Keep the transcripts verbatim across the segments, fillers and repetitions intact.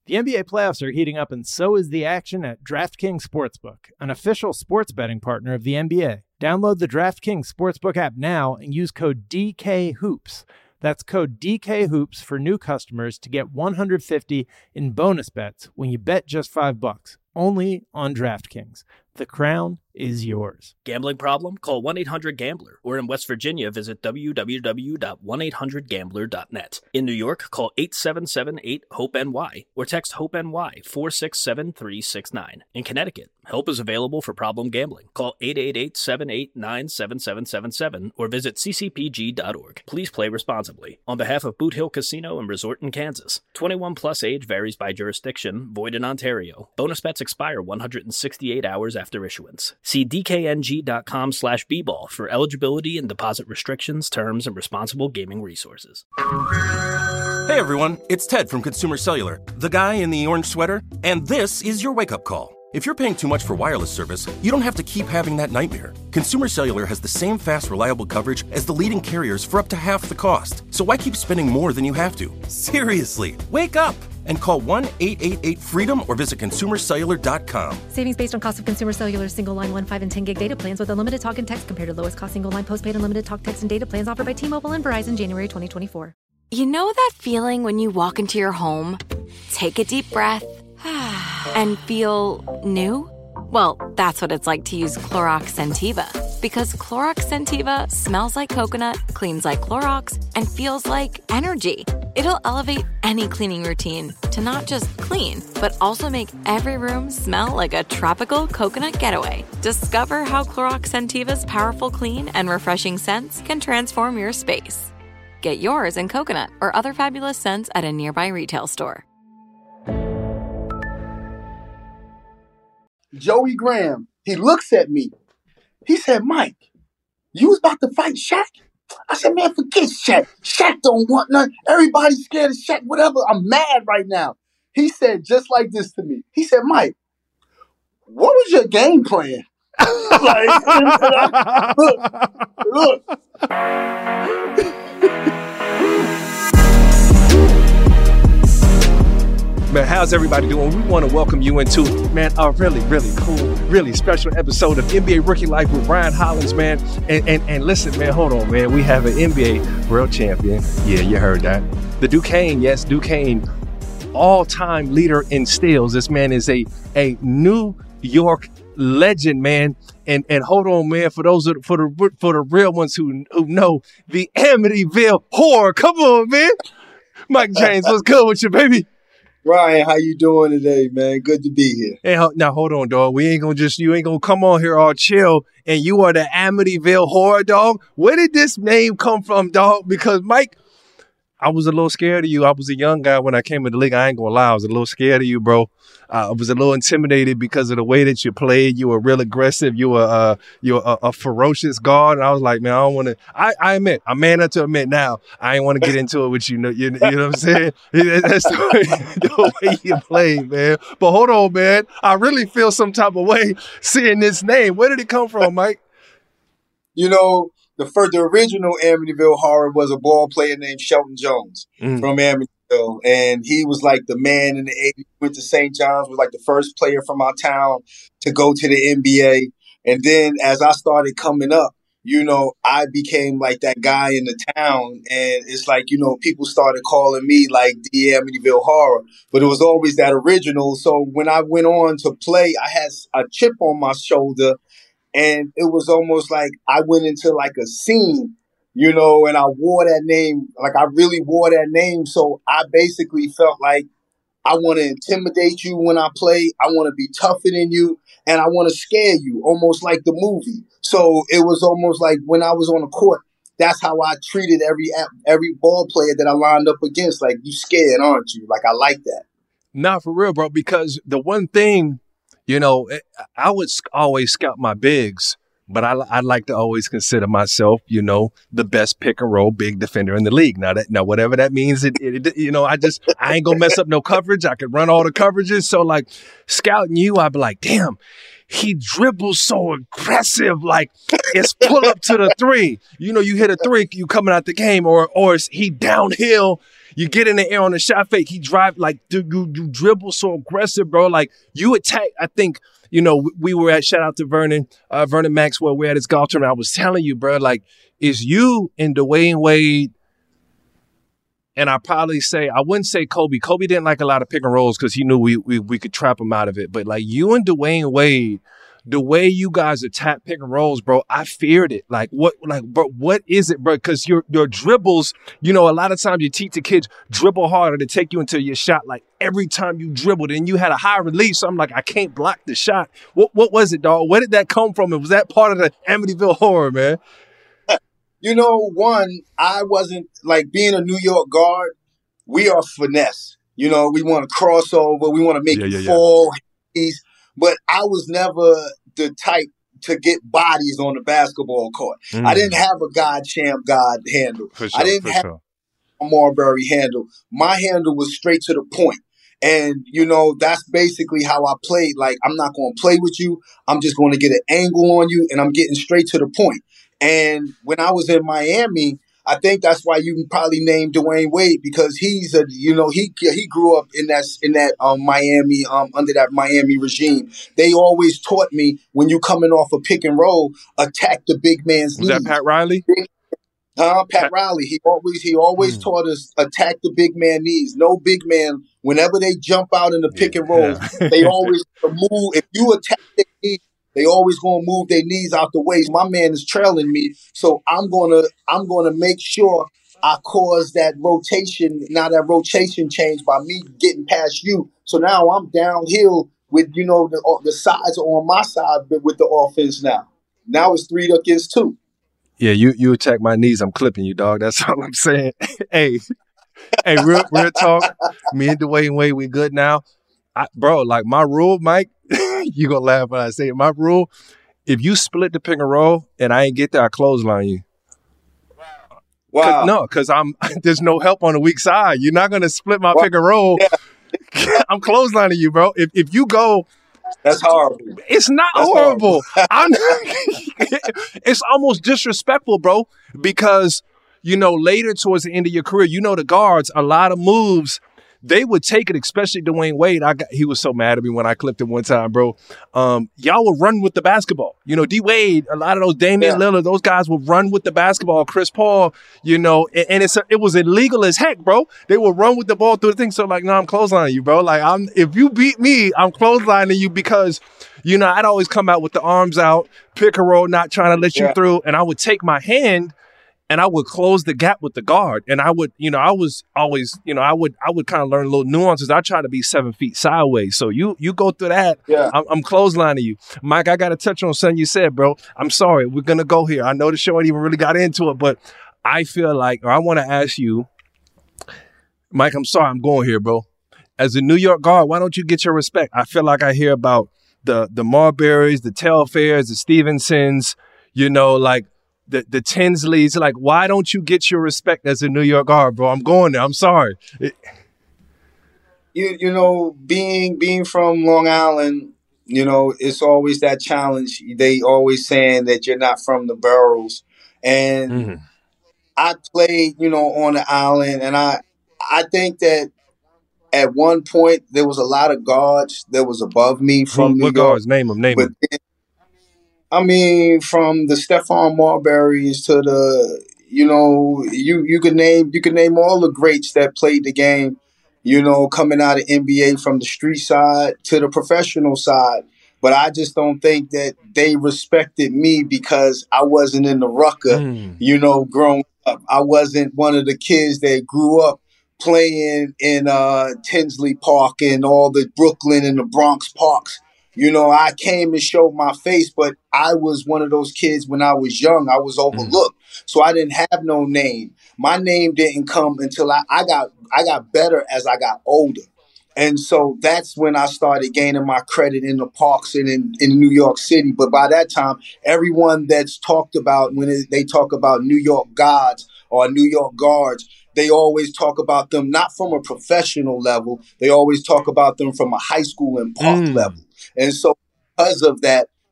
The N B A playoffs are heating up, and so is the action at DraftKings Sportsbook, an official sports betting partner of the N B A. Download the DraftKings Sportsbook app now and use code D K Hoops. That's code D K Hoops for new customers to get one hundred fifty dollars in bonus bets when you bet just five bucks. Only on DraftKings. The crown is yours. Gambling problem? Call one eight hundred gambler. Or in West Virginia, visit w w w dot one eight hundred gambler dot net. In New York, call eight seven seven eight hope N Y or text HOPE-NY four six seven three six nine. In Connecticut, help is available for problem gambling. Call eight eight eight, seven eight nine, seven seven seven seven or visit c c p g dot org. Please play responsibly. On behalf of Boot Hill Casino and Resort in Kansas, twenty-one plus age varies by jurisdiction, void in Ontario. Bonus bets expire one hundred sixty-eight hours after issuance. See d k n g dot com slash b ball for eligibility and deposit restrictions, terms, and responsible gaming resources. Hey everyone, it's Ted from Consumer Cellular, the guy in the orange sweater, and this is your wake-up call. If you're paying too much for wireless service, you don't have to keep having that nightmare. Consumer Cellular has the same fast, reliable coverage as the leading carriers for up to half the cost. So why keep spending more than you have to? Seriously, wake up and call one eight eight eight freedom or visit consumer cellular dot com. Savings based on cost of Consumer Cellular single line one, five, and ten gig data plans with unlimited talk and text compared to lowest cost single line postpaid unlimited talk, text, and data plans offered by T-Mobile and Verizon January twenty twenty-four. You know that feeling when you walk into your home, take a deep breath, and feel new? Well, that's what it's like to use Clorox Scentiva. Because Clorox Scentiva smells like coconut, cleans like Clorox, and feels like energy. It'll elevate any cleaning routine to not just clean, but also make every room smell like a tropical coconut getaway. Discover how Clorox Scentiva's powerful clean and refreshing scents can transform your space. Get yours in coconut or other fabulous scents at a nearby retail store. Joey Graham, he looks at me. He said, Mike, you was about to fight Shaq? I said, man, forget Shaq. Shaq don't want none. Everybody's scared of Shaq, whatever. I'm mad right now. He said just like this to me. He said, Mike, what was your game plan? Like, look, look. Man, how's everybody doing? We want to welcome you into, man, a really, really cool, really special episode of N B A Rookie Life with Ryan Hollins, man. And, and and listen, man, hold on, man. We have an N B A world champion. Yeah, you heard that. The Duquesne, yes, Duquesne, all-time leader in steals. This man is a, a New York legend, man. And and hold on, man, for those of, for the for the real ones who who know the Amityville Horror. Come on, man. Mike James, what's good with you, baby? Ryan, how you doing today, man? Good to be here. Hey, now hold on, dog. We ain't gonna just you ain't gonna come on here all chill and you are the Amityville Horror, dog. Where did this name come from, dog? Because Mike, I was a little scared of you. I was a young guy when I came in the league. I ain't gonna lie, I was a little scared of you, bro. Uh, I was a little intimidated because of the way that you played. You were real aggressive. You were uh, you were a, a ferocious guard. And I was like, man, I don't want to. I, I admit, I'm man enough to admit now. I ain't want to get into it with you. You, you know what I'm saying? That's the way, the way you played, man. But hold on, man. I really feel some type of way seeing this name. Where did it come from, Mike? You know, the first, the original Amityville Horror was a ball player named Shelton Jones mm. from Amityville. And he was like the man in the eighties, went to Saint John's, was like the first player from our town to go to the N B A. And then as I started coming up, you know, I became like that guy in the town. And it's like, you know, people started calling me like the Amityville Horror, but it was always that original. So when I went on to play, I had a chip on my shoulder and it was almost like I went into like a scene. You know, and I wore that name, like I really wore that name. So I basically felt like I want to intimidate you when I play. I want to be tougher than you and I want to scare you, almost like the movie. So it was almost like when I was on the court, that's how I treated every every ball player that I lined up against. Like, you scared, aren't you? Like, I like that. Not for real, bro, because the one thing, you know, I would always scout my bigs. But I, I like to always consider myself, you know, the best pick and roll big defender in the league. Now that, now whatever that means, it, it, you know, I just, I ain't gonna mess up no coverage. I can run all the coverages. So like scouting you, I'd be like, damn, he dribbles so aggressive. Like it's pull up to the three. You know, you hit a three, you coming out the game, or or is he downhill? You get in the air on the shot fake. He drive like dude, you, you dribble so aggressive, bro. Like you attack. I think you know we were at shout out to Vernon, uh, Vernon Maxwell. We're at his golf tournament. I was telling you, bro. Like is you and Dwayne Wade. And I probably say, I wouldn't say Kobe. Kobe didn't like a lot of pick and rolls because he knew we, we we could trap him out of it. But like you and Dwayne Wade, the way you guys attack pick and rolls, bro, I feared it. Like what, like, bro, what is it, bro? Because your your dribbles, you know, a lot of times you teach the kids dribble harder to take you into your shot. Like every time you dribbled and you had a high release, so I'm like, I can't block the shot. What what was it, dog? Where did that come from? And was that part of the Amityville Horror, man? You know, one, I wasn't, like, being a New York guard, we are finesse. You know, we want to cross over. We want to make yeah, you yeah, fall. Yeah. But I was never the type to get bodies on the basketball court. Mm. I didn't have a God champ God handle. For sure, I didn't have sure. a Marbury handle. My handle was straight to the point. And, you know, that's basically how I played. Like, I'm not going to play with you. I'm just going to get an angle on you, and I'm getting straight to the point. And when I was in Miami, I think that's why you can probably name Dwayne Wade, because he's a, you know, he he grew up in that in that um, Miami um, under that Miami regime. They always taught me when you coming off a pick and roll, attack the big man's was knees. Was that Pat Riley? Huh? Pat, Pat Riley. He always he always mm. taught us attack the big man knees. No big man. Whenever they jump out in the pick yeah. and roll, yeah. they always move. If you attack the knees, they always gonna move their knees out the way. My man is trailing me, so I'm gonna I'm gonna make sure I cause that rotation. Now that rotation change by me getting past you. So now I'm downhill with you know the the sides are on my side, but with the offense now. Now it's three against two. Yeah, you you attack my knees, I'm clipping you, dog. That's all I'm saying. hey, hey, real real talk. Me and Dwayne Wade, we good now, I, bro. Like my rule, Mike. You gonna laugh when I say it. My rule: if you split the pick and roll and I ain't get there, I clothesline you. Wow. Cause, no, because I'm there's no help on the weak side. You're not gonna split my wow. pick and roll. Yeah. I'm clotheslining you, bro. If if you go, that's horrible. It's not that's horrible. horrible. I'm. It's almost disrespectful, bro. Because you know later towards the end of your career, you know the guards, a lot of moves. They would take it, especially Dwayne Wade. I got, he was so mad at me when I clipped him one time, bro. Um, y'all would run with the basketball. You know, D Wade, a lot of those Damian yeah. Lillard, those guys would run with the basketball. Chris Paul, you know, and, and it's a, it was illegal as heck, bro. They would run with the ball through the thing. So like, no, I'm clotheslining you, bro. Like, I'm if you beat me, I'm clotheslining you because, you know, I'd always come out with the arms out, pick and roll, not trying to let yeah. you through, and I would take my hand. And I would close the gap with the guard. And I would, you know, I was always, you know, I would I would kind of learn little nuances. I try to be seven feet sideways. So you you go through that. Yeah. I'm, I'm clotheslining you. Mike, I got to touch on something you said, bro. I'm sorry. We're going to go here. I know the show ain't even really got into it, but I feel like, or I want to ask you, Mike, I'm sorry. I'm going here, bro. As a New York guard, why don't you get your respect? I feel like I hear about the, the Marburys, the Telfairs, the Stevensons, you know, like, The the Tinsleys, like, why don't you get your respect as a New York guard, bro? I'm going there. I'm sorry. It- you you know, being being from Long Island, you know, it's always that challenge. They always saying that you're not from the boroughs, and mm-hmm. I played, you know, on the island, and I I think that at one point there was a lot of guards that was above me from Who, New what York. Guards? Name them. Name them. I mean, from the Stephon Marburys to the, you know, you you could name you could name all the greats that played the game, you know, coming out of N B A from the street side to the professional side. But I just don't think that they respected me because I wasn't in the rucker, mm. you know, growing up. I wasn't one of the kids that grew up playing in uh, Tinsley Park and all the Brooklyn and the Bronx parks. You know, I came and showed my face, but I was one of those kids when I was young. I was overlooked. Mm. So I didn't have no name. My name didn't come until I, I got I got better as I got older. And so that's when I started gaining my credit in the parks and in, in New York City. But by that time, everyone that's talked about when it, they talk about New York gods or New York guards, they always talk about them not from a professional level. They always talk about them from a high school and park mm. level. And so because of that,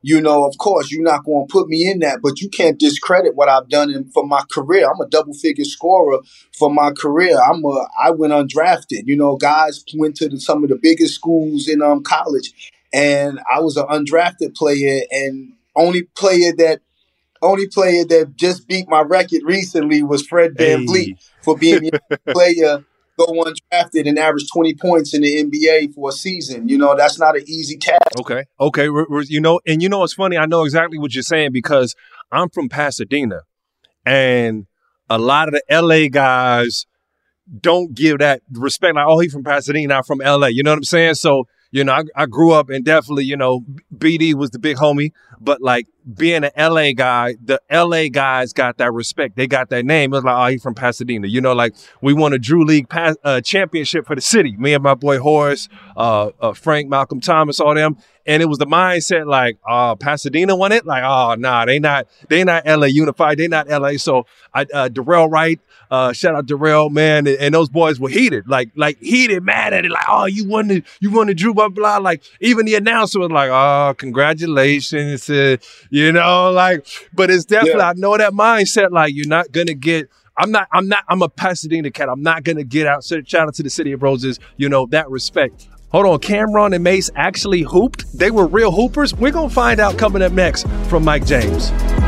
you know, of course, you're not going to put me in that, but you can't discredit what I've done in, for my career. I'm a double-figure scorer for my career. I'm a, I went undrafted. You know, guys went to the, some of the biggest schools in um college, and I was an undrafted player, and only player that only player that just beat my record recently was Fred VanVleet hey. for being the player go undrafted and average twenty points in the N B A for a season. You know, that's not an easy task. Okay. Okay. You know, and you know, it's funny. I know exactly what you're saying because I'm from Pasadena, and a lot of the L A guys don't give that respect. Like, oh, he's from Pasadena, I'm from L A. You know what I'm saying? So, you know, I, I grew up and definitely, you know, B D was the big homie. But like being an L A guy, the L A guys got that respect. They got that name. It was like, oh, he's from Pasadena. You know, like we won a Drew League pass, uh, championship for the city. Me and my boy Horace, uh, uh, Frank, Malcolm Thomas, all them. And it was the mindset like, oh, Pasadena won it? Like, oh, nah, they not they not L A unified. They not L A. So I, uh, Darrell Wright, uh, shout out Darrell, man. And, and those boys were heated, like like heated, mad at it. Like, oh, you won the, you won the Drew, blah, blah. Like even the announcer was like, oh, congratulations. Uh, you know, like, but it's definitely, yeah. I know that mindset, like you're not going to get, I'm not, I'm not, I'm a Pasadena cat. I'm not going to get out, shout out to the City of Roses, you know, that respect. Hold on, Cameron and Mace actually hooped? They were real hoopers? We're going to find out coming up next from Mike James.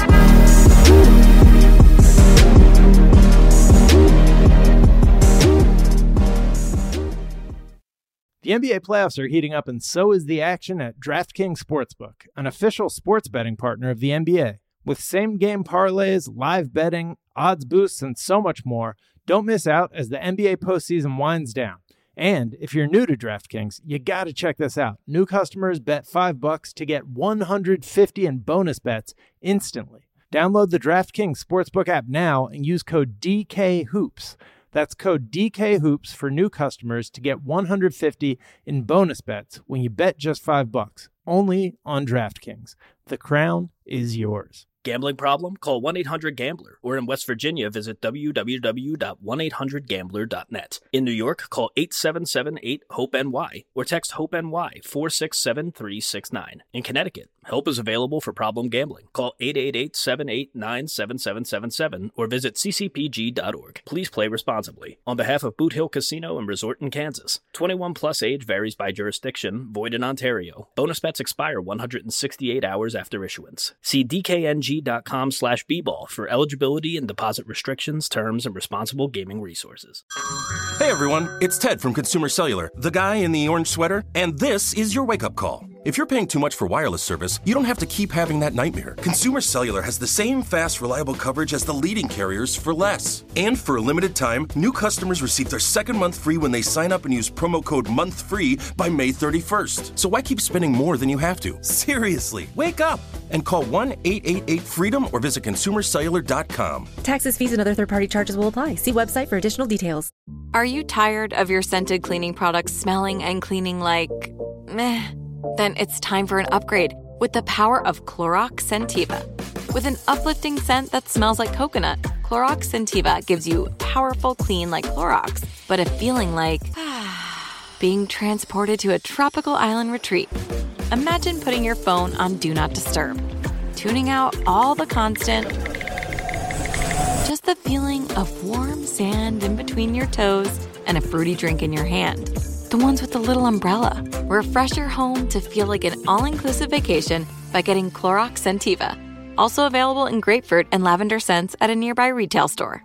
The N B A playoffs are heating up, and so is the action at DraftKings Sportsbook, an official sports betting partner of the N B A. With same-game parlays, live betting, odds boosts, and so much more, don't miss out as the N B A postseason winds down. And if you're new to DraftKings, you got to check this out. New customers bet five bucks to get one hundred fifty in bonus bets instantly. Download the DraftKings Sportsbook app now and use code D K hoops. That's code D K hoops for new customers to get one hundred fifty in bonus bets when you bet just five bucks. Only on DraftKings. The crown is yours. Gambling problem? Call one eight hundred gambler. Or in West Virginia, visit w w w dot one eight hundred gambler dot net. In New York, call eight seven seven eight hope N Y or text HOPE-NY four six seven three six nine. In Connecticut, help is available for problem gambling. Call eight eight eight, seven eight nine, seven seven seven seven or visit c c p g dot org. Please play responsibly. On behalf of Boot Hill Casino and Resort in Kansas, twenty-one plus age varies by jurisdiction, void in Ontario. Bonus bets expire one hundred sixty-eight hours after issuance. See d k n g dot com slash b ball for eligibility and deposit restrictions, terms, and responsible gaming resources. Hey everyone, it's Ted from Consumer Cellular, the guy in the orange sweater, and this is your wake-up call. If you're paying too much for wireless service, you don't have to keep having that nightmare. Consumer Cellular has the same fast, reliable coverage as the leading carriers for less. And for a limited time, new customers receive their second month free when they sign up and use promo code MONTHFREE by May thirty-first. So why keep spending more than you have to? Seriously, wake up and call one eight eight eight freedom or visit consumer cellular dot com. Taxes, fees, and other third-party charges will apply. See website for additional details. Are you tired of your scented cleaning products smelling and cleaning like meh? Then it's time for an upgrade with the power of Clorox Scentiva. With an uplifting scent that smells like coconut, Clorox Scentiva gives you powerful clean like Clorox, but a feeling like being transported to a tropical island retreat. Imagine putting your phone on Do Not Disturb, tuning out all the constant, just the feeling of warm sand in between your toes and a fruity drink in your hand. The ones with the little umbrella. Refresh your home to feel like an all-inclusive vacation by getting Clorox Scentiva. Also available in grapefruit and lavender scents at a nearby retail store.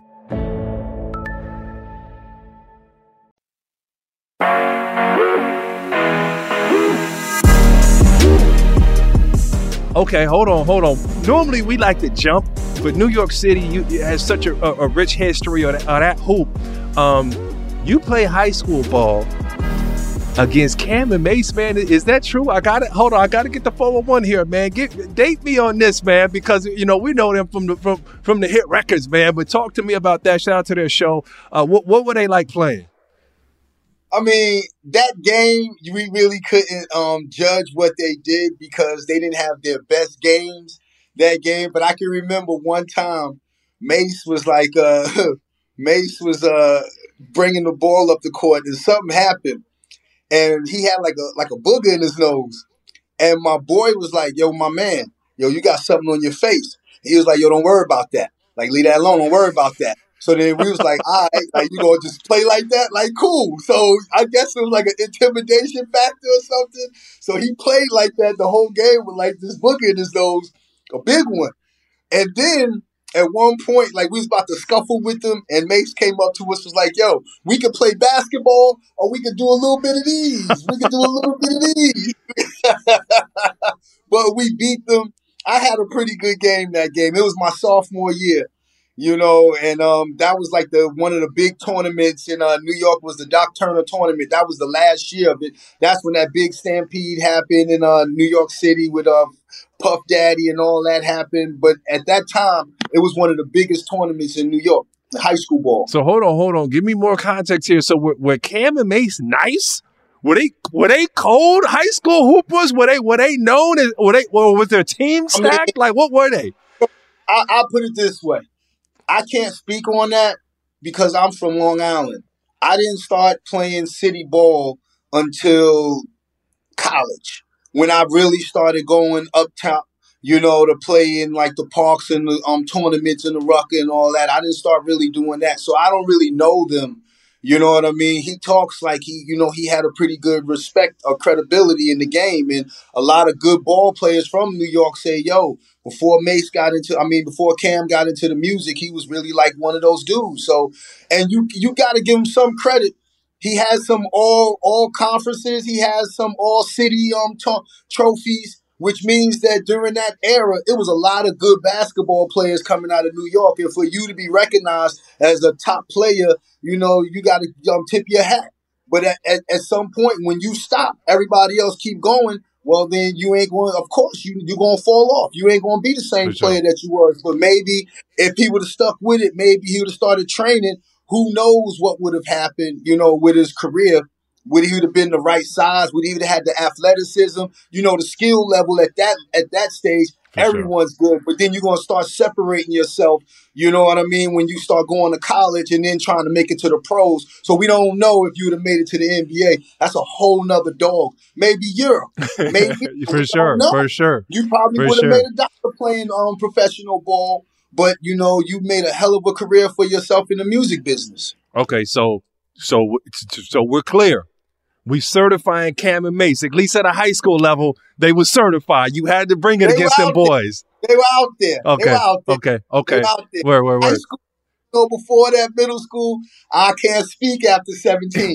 Okay, hold on, hold on. Normally we like to jump, but New York City you, it has such a, a, a rich history of that, of that hoop. Um, you play high school ball against Cam and Mace, man. Is that true? I got it. Hold on, I got to get the four oh one here, man. Get date me on this, man, because you know we know them from the from from the hit records, man. But talk to me about that. Shout out to their show. Uh, what what were they like playing? I mean, that game, we really couldn't um, judge what they did because they didn't have their best games that game. But I can remember one time Mace was like, uh, Mace was uh, bringing the ball up the court and something happened. And he had like a like a booger in his nose. And my boy was like, yo, my man, yo, you got something on your face. He was like, yo, don't worry about that. Like, leave that alone. Don't worry about that. So then we was like, all right, like, you gonna just play like that? Like, cool. So I guess it was like an intimidation factor or something. So he played like that the whole game with like this book in his nose, a big one. And then at one point, like we was about to scuffle with them, and Mace came up to us, was like, yo, we could play basketball or we could do a little bit of these. We could do a little bit of these. But we beat them. I had a pretty good game that game. It was my sophomore year. You know, and um, that was like the one of the big tournaments in uh, New York was the Doc Turner tournament. That was the last year of it. That's when that big stampede happened in uh, New York City with uh, Puff Daddy and all that happened. But at that time, it was one of the biggest tournaments in New York, high school ball. So hold on, hold on. Give me more context here. So were, were Cam and Mace nice? Were they were they cold high school hoopers? Were they were they known as were they or was their team stacked? I mean, like what were they? I, I'll put it this way. I can't speak on that because I'm from Long Island. I didn't start playing city ball until college when I really started going up top, you know, to play in like the parks and the um, tournaments and the Rucker and all that. I didn't start really doing that. So I don't really know them. You know what I mean? He talks like he, you know, he had a pretty good respect or credibility in the game. And a lot of good ball players from New York say, yo, before Mace got into, I mean, before Cam got into the music, he was really like one of those dudes. So, and you you got to give him some credit. He has some all all conferences. He has some all city um t- trophies, which means that during that era, it was a lot of good basketball players coming out of New York. And for you to be recognized as a top player, you know, you got to um, tip your hat. But at, at, at some point, when you stop, everybody else keep going. Well, then you ain't going, of course, you, you're going to fall off. You ain't going to be the same For sure. player that you were. But maybe if he would have stuck with it, maybe he would have started training. Who knows what would have happened, you know, with his career. Would he have been the right size? Would he have had the athleticism? You know, the skill level at that at that stage, For everyone's sure. good. But then you're going to start separating yourself, you know what I mean, when you start going to college and then trying to make it to the pros. So we don't know if you would have made it to the N B A. That's a whole nother dog. Maybe Europe. Maybe. For sure. For sure. You probably For would have sure. made a dollar playing um, professional ball. But, you know, you made a hell of a career for yourself in the music business. Okay, so so so we're clear. We certifying Cam and Mace, at least at a high school level, they were certified. You had to bring it They against were them out there. boys. They were out there. Okay, They were out there. okay, They okay. were out there. Word, word, High word. school, you know, before that, middle school, I can't speak after seventeen.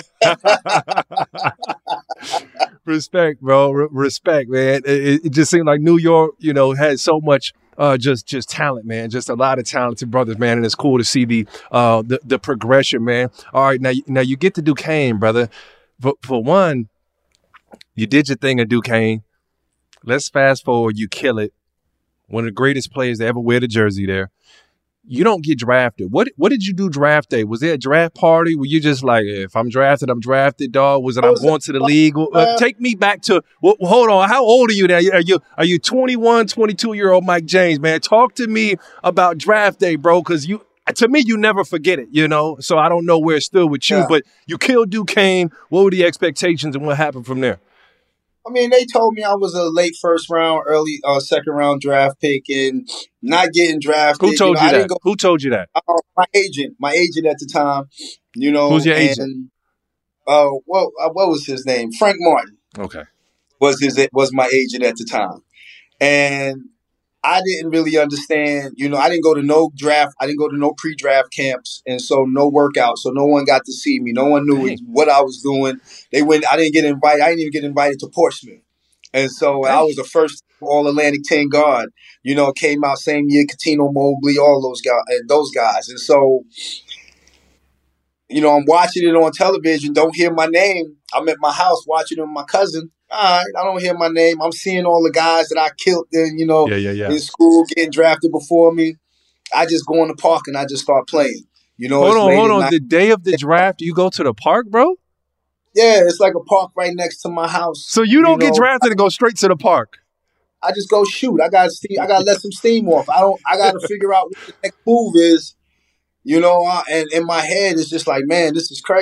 Respect, bro. Re- respect, man. It, it just seemed like New York, you know, had so much uh, just just talent, man. Just a lot of talented brothers, man. And it's cool to see the uh, the, the progression, man. All right, now now you get to Duquesne, brother. For, for one, you did your thing at Duquesne. Let's fast forward. You kill it. One of the greatest players to ever wear the jersey there. You don't get drafted. What what did you do draft day? Was there a draft party? Were you just like, if I'm drafted, I'm drafted, dog? Was it I'm going to the league? Uh, take me back to, well, hold on. How old are you now? Are you are you twenty-one, twenty-two-year-old Mike James, man? Talk to me about draft day, bro, because you, to me, you never forget it, you know? So I don't know where it stood with you, Yeah. but you killed Duquesne. What were the expectations and what happened from there? I mean, they told me I was a late first round, early uh, second round draft pick and not getting drafted. Who told know, you, I that? didn't go, Who told you that? uh, my agent, my agent at the time, you know. Who's your and, agent? Uh, well, uh, what was his name? Frank Martin Okay. was his was my agent at the time. And I didn't really understand, you know, I didn't go to no draft. I didn't go to no pre-draft camps. And so no workout. So no one got to see me. No one knew Dang. what I was doing. They went, I didn't get invited. I didn't even get invited to Portsmouth. And so I was the first All-Atlantic ten guard, you know, came out same year, Catino Mobley, all those guys, and those guys. And so, you know, I'm watching it on television, don't hear my name. I'm at my house watching it with my cousin. All right, I don't hear my name. I'm seeing all the guys that I killed in, you know, Yeah, yeah, yeah. in school getting drafted before me. I just go in the park and I just start playing. You know, Hold it's on, late hold at on. night. The day of the draft, you go to the park, bro? Yeah, it's like a park right next to my house. So you don't get know, drafted and go straight to the park? I just go shoot. I got I got to let some steam off. I don't. I got to figure out what the next move is. You know, uh, and in my head, it's just like, man, this is crazy.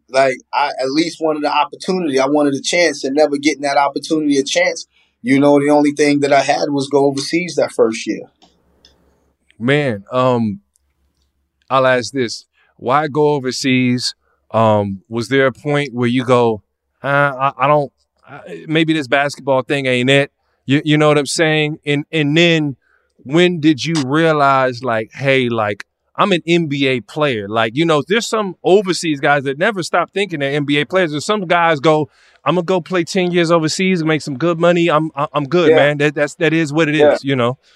like I at least wanted the opportunity. I wanted a chance, and never getting that opportunity, a chance. You know, the only thing that I had was go overseas that first year. Man, um, I'll ask this: why go overseas? Um, was there a point where you go, uh, I, I don't, I, maybe this basketball thing ain't it? You, you know what I'm saying? And and then when did you realize, like, hey, like, I'm an N B A player? Like, you know, there's some overseas guys that never stop thinking they're N B A players. There's some guys go, I'm gonna go play ten years overseas and make some good money. I'm I'm good, yeah. man. That that's that is what it yeah. is, you know.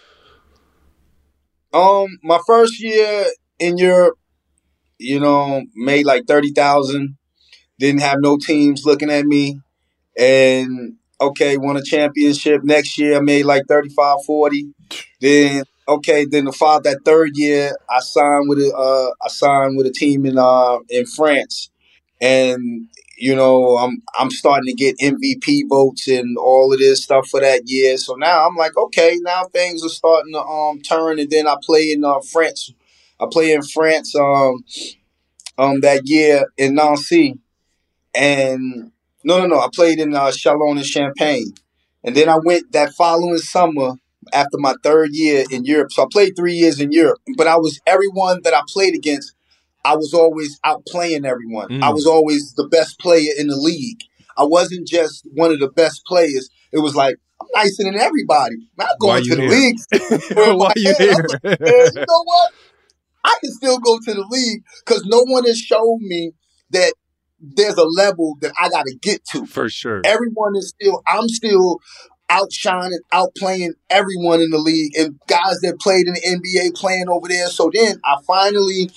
Um, my first year in Europe, you know, made like thirty thousand. Didn't have no teams looking at me, and okay, won a championship. Next year, I made like thirty-five, forty. Then okay, then the fall that third year, I signed with a uh, I signed with a team in uh in France, and you know, I'm I'm starting to get M V P votes and all of this stuff for that year. So now I'm like, okay, now things are starting to um turn. And then I play in uh, France. I play in France um um that year in Nancy, and no no no, I played in uh, Chalon and Champagne, and then I went that following summer after my third year in Europe. So I played three years in Europe, but I was everyone that I played against. I was always outplaying everyone. Mm. I was always the best player in the league. I wasn't just one of the best players. It was like, I'm nicer than everybody. I'm not going to the here? league. Why you here? Like, you know what? I can still go to the league because no one has shown me that there's a level that I got to get to. For sure. Everyone is still, I'm still outshining, outplaying everyone in the league, and guys that played in the N B A playing over there. So then I finally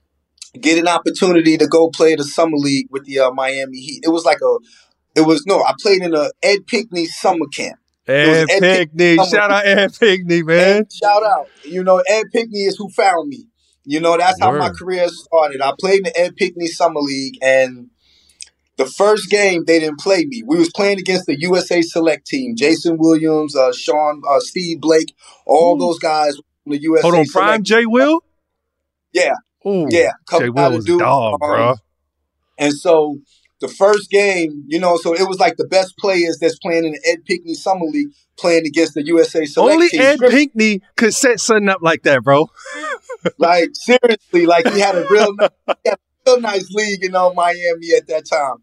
get an opportunity to go play the summer league with the uh, Miami Heat. It was like a, it was, no, I played in a Ed Pinckney summer camp. Ed, Ed Pinckney. Pinckney shout out Ed Pinckney, man. Ed, shout out. You know, Ed Pinckney is who found me. You know, that's Word. how my career started. I played in the Ed Pinckney summer league, and the first game, they didn't play me. We was playing against the U S A Select team. Jason Williams, uh, Sean, uh, Steve Blake, all Ooh. those guys from the U S A Hold on, Select Prime J. Will? Yeah. Ooh, yeah, Jay Will was a dog, um, bro. And so the first game, you know, so it was like the best players that's playing in the Ed Pinckney Summer League playing against the U S A Select Only team. Ed Pinckney could set something up like that, bro. Like, seriously, like he had a real, he had a real nice league in uh, Miami at that time.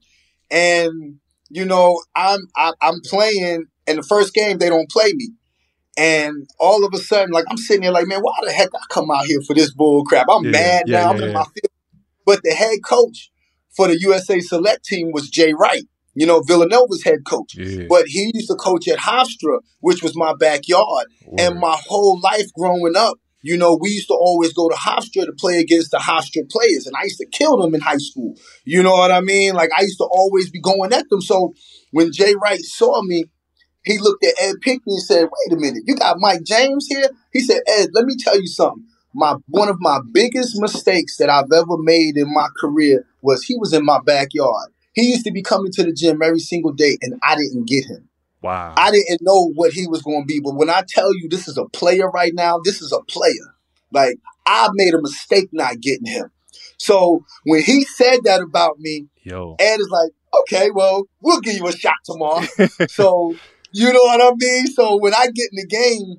And, you know, I'm I, I'm playing, and the first game, they don't play me. And all of a sudden, like, I'm sitting there like, man, why the heck I come out here for this bull crap? I'm yeah, mad yeah, now. yeah, I'm yeah. in my field. But the head coach for the U S A Select team was Jay Wright, you know, Villanova's head coach. Yeah. But he used to coach at Hofstra, which was my backyard. Word. And my whole life growing up, you know, we used to always go to Hofstra to play against the Hofstra players. And I used to kill them in high school. You know what I mean? Like, I used to always be going at them. So when Jay Wright saw me, he looked at Ed Pinckney and said, wait a minute, you got Mike James here? He said, Ed, let me tell you something. My one of my biggest mistakes that I've ever made in my career was he was in my backyard. He used to be coming to the gym every single day, and I didn't get him. Wow. I didn't know what he was going to be. But when I tell you this is a player right now, this is a player. Like, I made a mistake not getting him. So when he said that about me, Yo. Ed is like, okay, well, we'll give you a shot tomorrow. So, you know what I mean? So when I get in the game,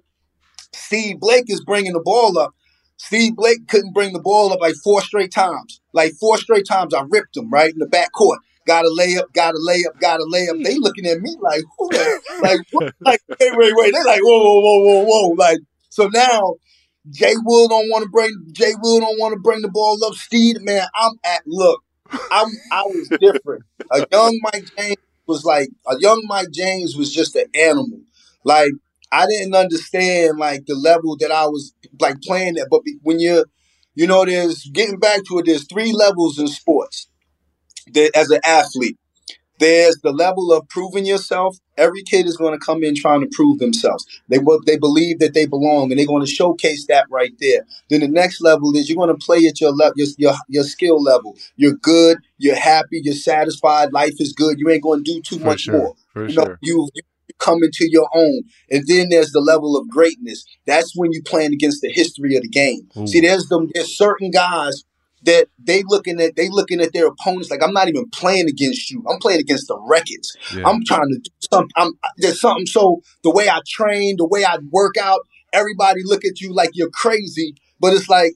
Steve Blake is bringing the ball up. Steve Blake couldn't bring the ball up like four straight times. Like four straight times I ripped him, right, in the backcourt. Got a layup, got a layup, got a layup. They looking at me like, who the, like, what? Like, wait, wait, wait. They're like, whoa, whoa, whoa, whoa, whoa. Like, so now Jay Will don't want to bring, Jay Will don't want to bring the ball up. Steve, man, I'm at, look, I'm, I was different. A young Mike James was like, a young Mike James was just an animal. Like, I didn't understand, like, the level that I was, like, playing at. But when you're, you know, there's, getting back to it, there's three levels in sports there, as an athlete. There's the level of proving yourself. Every kid is going to come in trying to prove themselves. They they believe that they belong, and they're going to showcase that right there. Then the next level is you're going to play at your, le- your your your skill level. You're good. You're happy. You're satisfied. Life is good. You ain't going to do too For much sure. more. For you know, sure. you, you come into your own. And then there's the level of greatness. That's when you're playing against the history of the game. Ooh. See, there's them. There's certain guys that they looking at they looking at their opponents like, I'm not even playing against you. I'm playing against the records. Yeah. I'm trying to do something. I'm, there's something. So the way I train, the way I work out, everybody look at you like you're crazy. But it's like,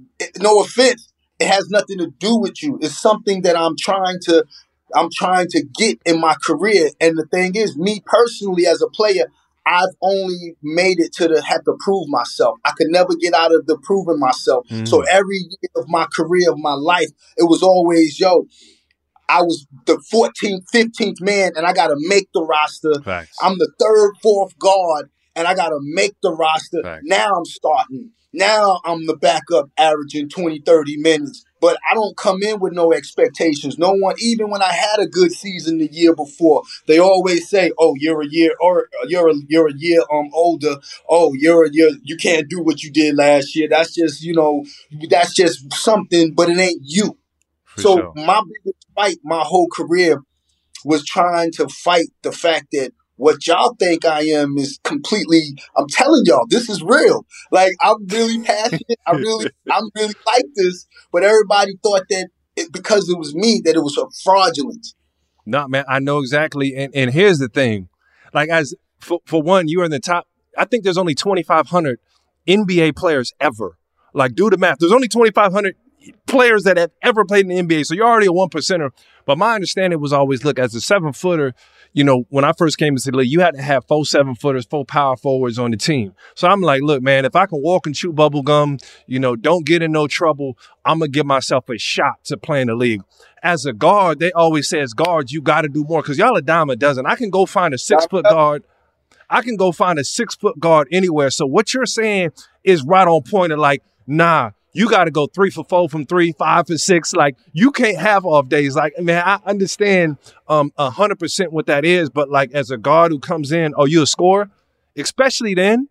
no offense, it has nothing to do with you. It's something that I'm trying to I'm trying to get in my career. And the thing is, me personally as a player, I've only made it to the have to prove myself. I could never get out of the proving myself. Mm. So every year of my career, of my life, it was always, yo, I was the fourteenth, fifteenth man, and I got to make the roster. Facts. I'm the third, fourth guard, and I got to make the roster. Facts. Now I'm starting. Now I'm the backup averaging twenty, thirty minutes. But I don't come in with no expectations. No one, even when I had a good season the year before, they always say, "Oh, you're a year, or you're a you're a year um older. Oh, you're a year. You can't do what you did last year. That's just you know, that's just something, but it ain't you." For so sure. My biggest fight, my whole career, was trying to fight the fact that what y'all think I am is completely, I'm telling y'all, this is real. Like, I'm really passionate. I really, I'm really like this. But everybody thought that it, because it was me, that it was a fraudulent. No, man, I know exactly. And, and here's the thing. Like, as for, for one, you are in the top. I think there's only twenty-five hundred N B A players ever. Like, do the math. There's only twenty-five hundred players that have ever played in the N B A. So you're already a one percenter. But my understanding was always, look, as a seven footer, you know, when I first came into the league, you had to have four seven footers, four power forwards on the team. So I'm like, look, man, if I can walk and chew bubble gum, you know, don't get in no trouble, I'm going to give myself a shot to play in the league. As a guard, they always say as guards, you got to do more because y'all a dime a dozen. I can go find a six foot guard. I can go find a six foot guard anywhere. So what you're saying is right on point of like, nah, you got to go three for four from three, five for six. Like, you can't have off days. Like, man, I understand um one hundred percent what that is. But, like, as a guard who comes in, oh, you a scorer? Especially then,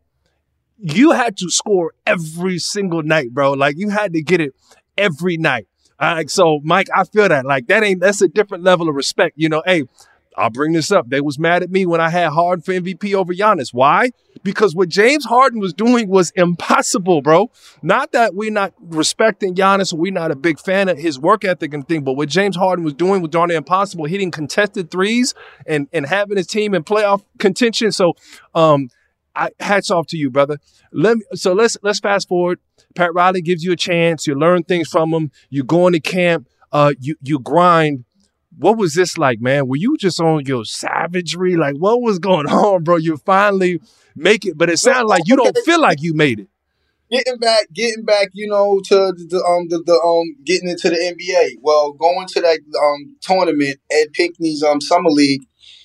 you had to score every single night, bro. Like, you had to get it every night. All right, so, Mike, I feel that. Like, that ain't, that's a different level of respect. You know, hey, I'll bring this up. They was mad at me when I had Harden for M V P over Giannis. Why? Because what James Harden was doing was impossible, bro. Not that we're not respecting Giannis or we're not a big fan of his work ethic and thing, but what James Harden was doing was darn near impossible, hitting contested threes and, and having his team in playoff contention. So um, I, hats off to you, brother. Let me, so let's let's fast forward. Pat Riley gives you a chance. You learn things from him. You go into camp. Uh, you you grind. What was this like, man? Were you just on your savagery? Like, what was going on, bro? You finally make it, but it sounded like you don't feel like you made it. Getting back, getting back, you know, to the um the, the um getting into the N B A. Well, going to that um tournament, Ed Pinckney's um summer league,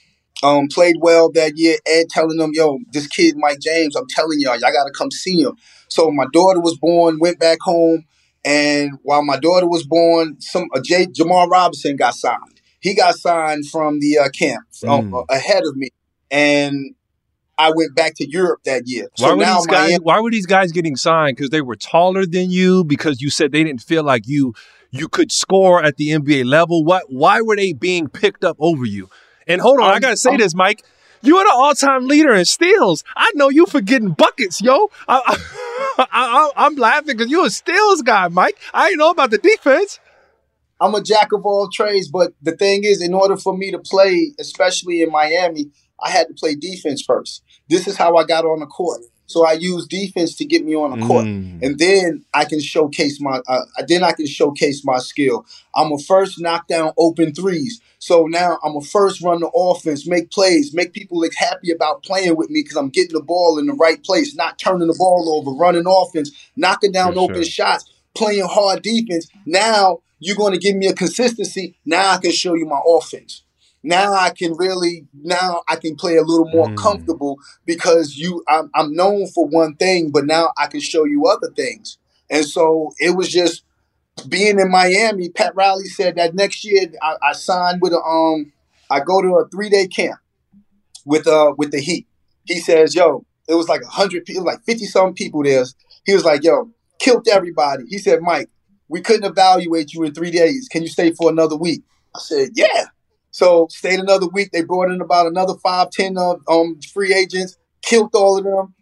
um played well that year. Ed telling them, yo, this kid Mike James, I'm telling y'all, y'all gotta come see him. So my daughter was born, went back home, and while my daughter was born, some uh, J, Jamal Robinson got signed. He got signed from the uh, camp mm. uh, ahead of me, and I went back to Europe that year. Why so were now these guys? Miami, why were these guys getting signed? Because they were taller than you? Because you said they didn't feel like you you could score at the N B A level? What? Why were they being picked up over you? And hold on, um, I gotta say um, this, Mike. You are the all-time leader in steals. I know you for getting buckets, yo. I, I, I, I'm laughing because you're a steals guy, Mike. I didn't know about the defense. I'm a jack of all trades, but the thing is, in order for me to play, especially in Miami, I had to play defense first. This is how I got on the court. So I use defense to get me on the court, mm. and then I can showcase my. Uh, then I can showcase my skill. I'm a first knock down open threes. So now I'm a first run the offense, make plays, make people like happy about playing with me because I'm getting the ball in the right place, not turning the ball over, running offense, knocking down For open sure. shots, playing hard defense. Now you're going to give me a consistency. Now I can show you my offense. Now I can really, now I can play a little more mm. comfortable because you, I'm, I'm known for one thing, but now I can show you other things. And so it was just being in Miami. Pat Riley said that next year I, I signed with a, um, I go to a three day camp with uh with the Heat. He says, yo, it was like a hundred people, like fifty some people there. He was like, yo, killed everybody. He said, Mike, we couldn't evaluate you in three days. Can you stay for another week? I said, yeah. So stayed another week. They brought in about another five, ten uh, um, free agents, killed all of them.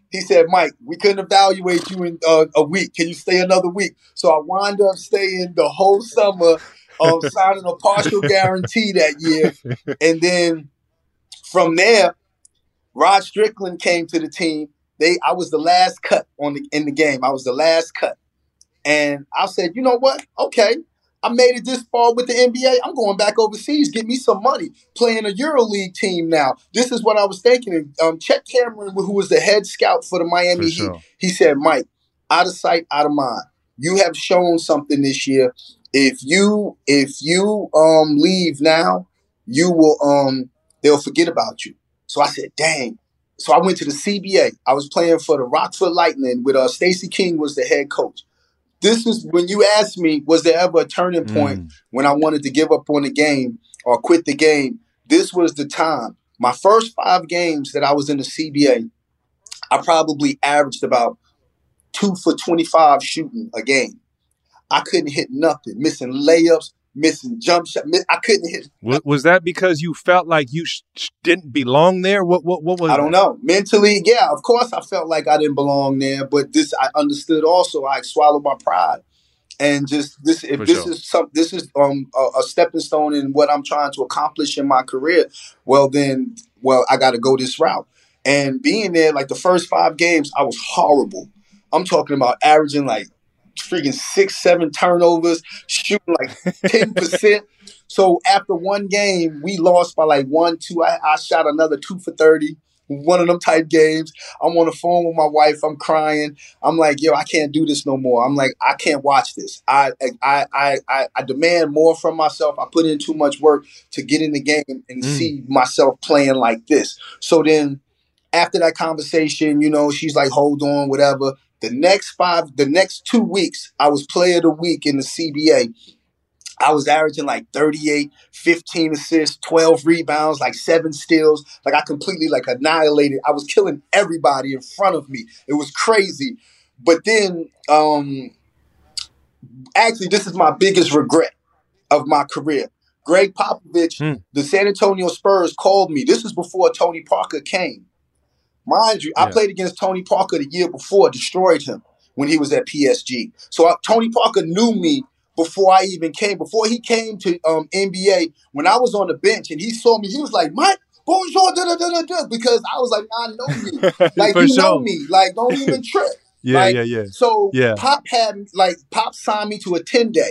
He said, Mike, we couldn't evaluate you in uh, a week. Can you stay another week? So I wound up staying the whole summer, um, signing a partial guarantee that year. And then from there, Rod Strickland came to the team. They, I was the last cut on the, in the game. I was the last cut. And I said, you know what? Okay. I made it this far with the N B A. I'm going back overseas, get me some money, playing a EuroLeague team now. This is what I was thinking. Um, Chet Cameron, who was the head scout for the Miami Heat, sure. he said, Mike, out of sight, out of mind. You have shown something this year. If you if you um, leave now, you will um, they'll forget about you. So I said, dang. So I went to the C B A. I was playing for the Rockford Lightning with uh, Stacey King was the head coach. This is when you asked me, was there ever a turning point mm. when I wanted to give up on the game or quit the game? This was the time. My first five games that I was in the C B A, I probably averaged about two for twenty-five shooting a game. I couldn't hit nothing, missing layups, missing jump shots. I couldn't hit. Was, was that because you felt like you sh- didn't belong there? What what what was? I don't that? know. Mentally, yeah, of course, I felt like I didn't belong there. But this, I understood. Also, I swallowed my pride, and just this. If For this sure. is some, this is um a, a stepping stone in what I'm trying to accomplish in my career. Well, then, well, I got to go this route. And being there, like the first five games, I was horrible. I'm talking about averaging like freaking six, seven turnovers, shooting like ten percent. So after one game, we lost by like one, two. I, I shot another two for thirty. One of them type games. I'm on the phone with my wife. I'm crying. I'm like, yo, I can't do this no more. I'm like, I can't watch this. I I I I, I demand more from myself. I put in too much work to get in the game and mm. see myself playing like this. So then after that conversation, you know, she's like, hold on, whatever. The next five, the next two weeks, I was player of the week in the C B A. I was averaging like thirty-eight, fifteen assists, twelve rebounds, like seven steals. Like I completely like annihilated. I was killing everybody in front of me. It was crazy. But then, um, actually, this is my biggest regret of my career. Greg Popovich, hmm. the San Antonio Spurs called me. This was before Tony Parker came. Mind you, yeah. I played against Tony Parker the year before, destroyed him when he was at P S G. So uh, Tony Parker knew me before I even came. Before he came to um, N B A, when I was on the bench and he saw me, he was like, Mike, bonjour, da da da da da, because I was like, I know you. Like, you sure. know me. Like, don't even trip. yeah, like, yeah, yeah. So yeah. Pop had, like, Pop signed me to a ten-day.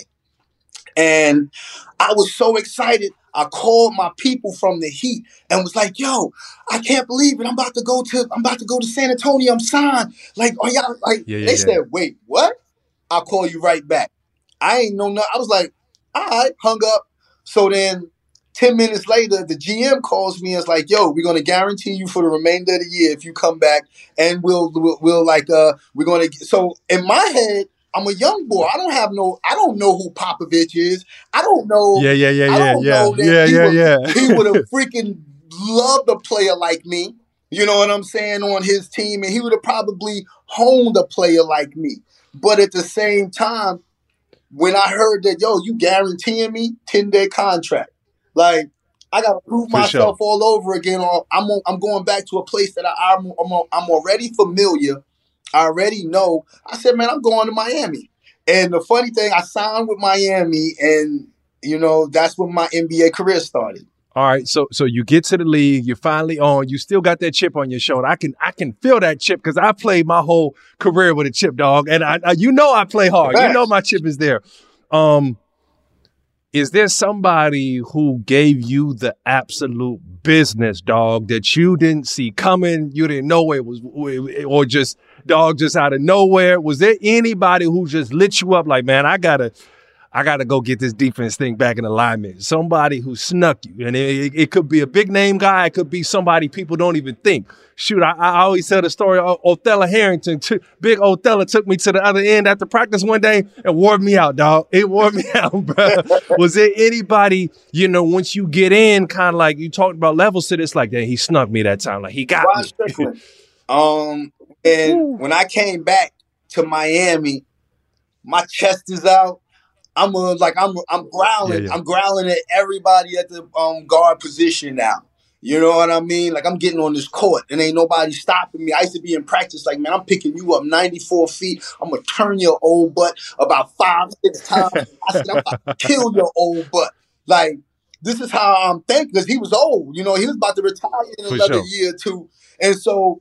And I was so excited. I called my people from the Heat and was like, yo, I can't believe it. I'm about to go to I'm about to go to San Antonio. I'm signed. Like, are y'all like yeah, yeah, they yeah. said, wait, what? I'll call you right back. I ain't know nothing. I was like, all right, hung up. So then ten minutes later, the G M calls me and is like, yo, we're gonna guarantee you for the remainder of the year if you come back, and we'll we'll, we'll like uh we're gonna so in my head, I'm a young boy. I don't have no. I don't know who Popovich is. I don't know. Yeah, yeah, yeah, I yeah, don't yeah, know that yeah, he yeah, would, yeah. he would have freaking loved a player like me. You know what I'm saying, on his team, and he would have probably honed a player like me. But at the same time, when I heard that, yo, you guaranteeing me ten-day contract, like I got to prove For myself sure. all over again. Or I'm on, I'm going back to a place that I, I'm I'm I'm already familiar. I already know. I said, man, I'm going to Miami. And the funny thing, I signed with Miami, and, you know, that's when my N B A career started. All right, so so you get to the league, you're finally on, you still got that chip on your shoulder. I can I can feel that chip because I played my whole career with a chip, dog. And I, I you know I play hard. You know my chip is there. Um, is there somebody who gave you the absolute business, dog, that you didn't see coming, you didn't know it was, or just, dog, just out of nowhere? Was there anybody who just lit you up like, man, I gotta, I gotta go get this defense thing back in alignment? Somebody who snuck you, and it, it could be a big name guy, it could be somebody people don't even think. Shoot, I, I always tell the story of Othello Harrington. T- Big Othello took me to the other end after practice one day and wore me out, dog. It wore me out, bro. Was there anybody, you know, once you get in, kind of like you talked about levels to this, like that he snuck me that time, like he got Rod me. Strickland. um, and Ooh. When I came back to Miami, my chest is out. I'm a, like I'm I'm growling. Yeah, yeah. I'm growling at everybody at the um, guard position now. You know what I mean? Like, I'm getting on this court and ain't nobody stopping me. I used to be in practice like, man, I'm picking you up ninety-four feet. I'm going to turn your old butt about five, six times. I said, I'm about to kill your old butt. Like, this is how I'm thinking, because he was old. You know, he was about to retire in For another sure. year or two. And so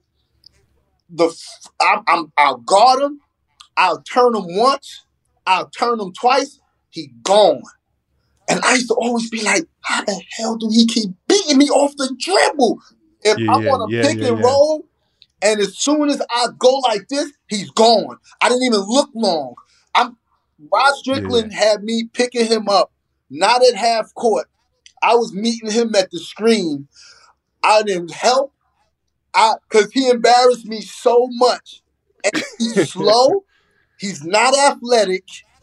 the I'm, I'm, I'll guard him. I'll turn him once. I'll turn him twice. He gone. And I used to always be like, how the hell do he keep beating me off the dribble? If Yeah, I yeah, want to yeah, pick yeah, and yeah. roll, and as soon as I go like this, he's gone. I didn't even look long. I'm Rod Strickland had me picking him up, not at half court. I was meeting him at the screen. I didn't help, I because he embarrassed me so much. And he's slow. He's not athletic.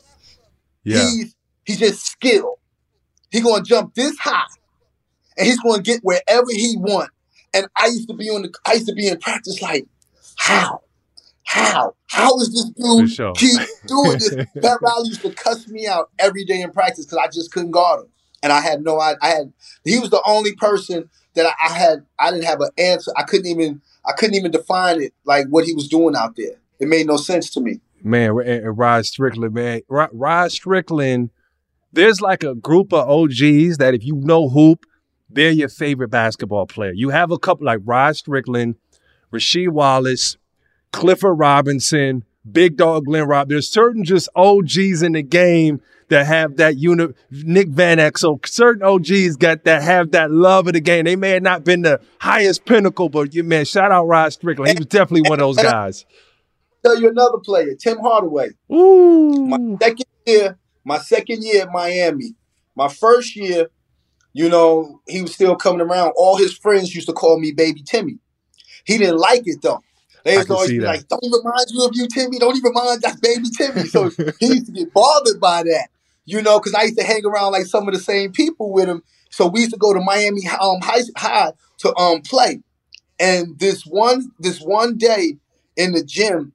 Yeah. He's he's just skilled. He's gonna jump this high, and he's gonna get wherever he want. And I used to be on the I used to be in practice like, how? How? How is this dude For sure. keep doing this? Pat Riley used to cuss me out every day in practice because I just couldn't guard him. And I had no I, I had he was the only person that I, I had I didn't have an answer. I couldn't even I couldn't even define it, like what he was doing out there. It made no sense to me. Man, and- and Rod Strickland, man. Rod, Rod Strickland, there's like a group of O Gs that if you know hoop, they're your favorite basketball player. You have a couple like Rod Strickland, Rasheed Wallace, Clifford Robinson, Big Dog Glenn Robb. There's certain just O Gs in the game that have that unit. Nick Van Exel, certain O Gs got that have that love of the game. They may have not been the highest pinnacle, but you man, shout out Rod Strickland. He was definitely one of those guys. Tell you another player, Tim Hardaway. Ooh. My second year, my second year at Miami. My first year, you know, he was still coming around. All his friends used to call me Baby Timmy. He didn't like it though. They I used to can always see be that. like, "Don't he remind you of you, Timmy? Don't he remind that's Baby Timmy?" So he used to get bothered by that, you know, because I used to hang around like some of the same people with him. So we used to go to Miami um, High, High to um play. And this one, this one day in the gym,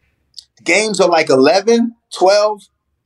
games are like eleven, twelve,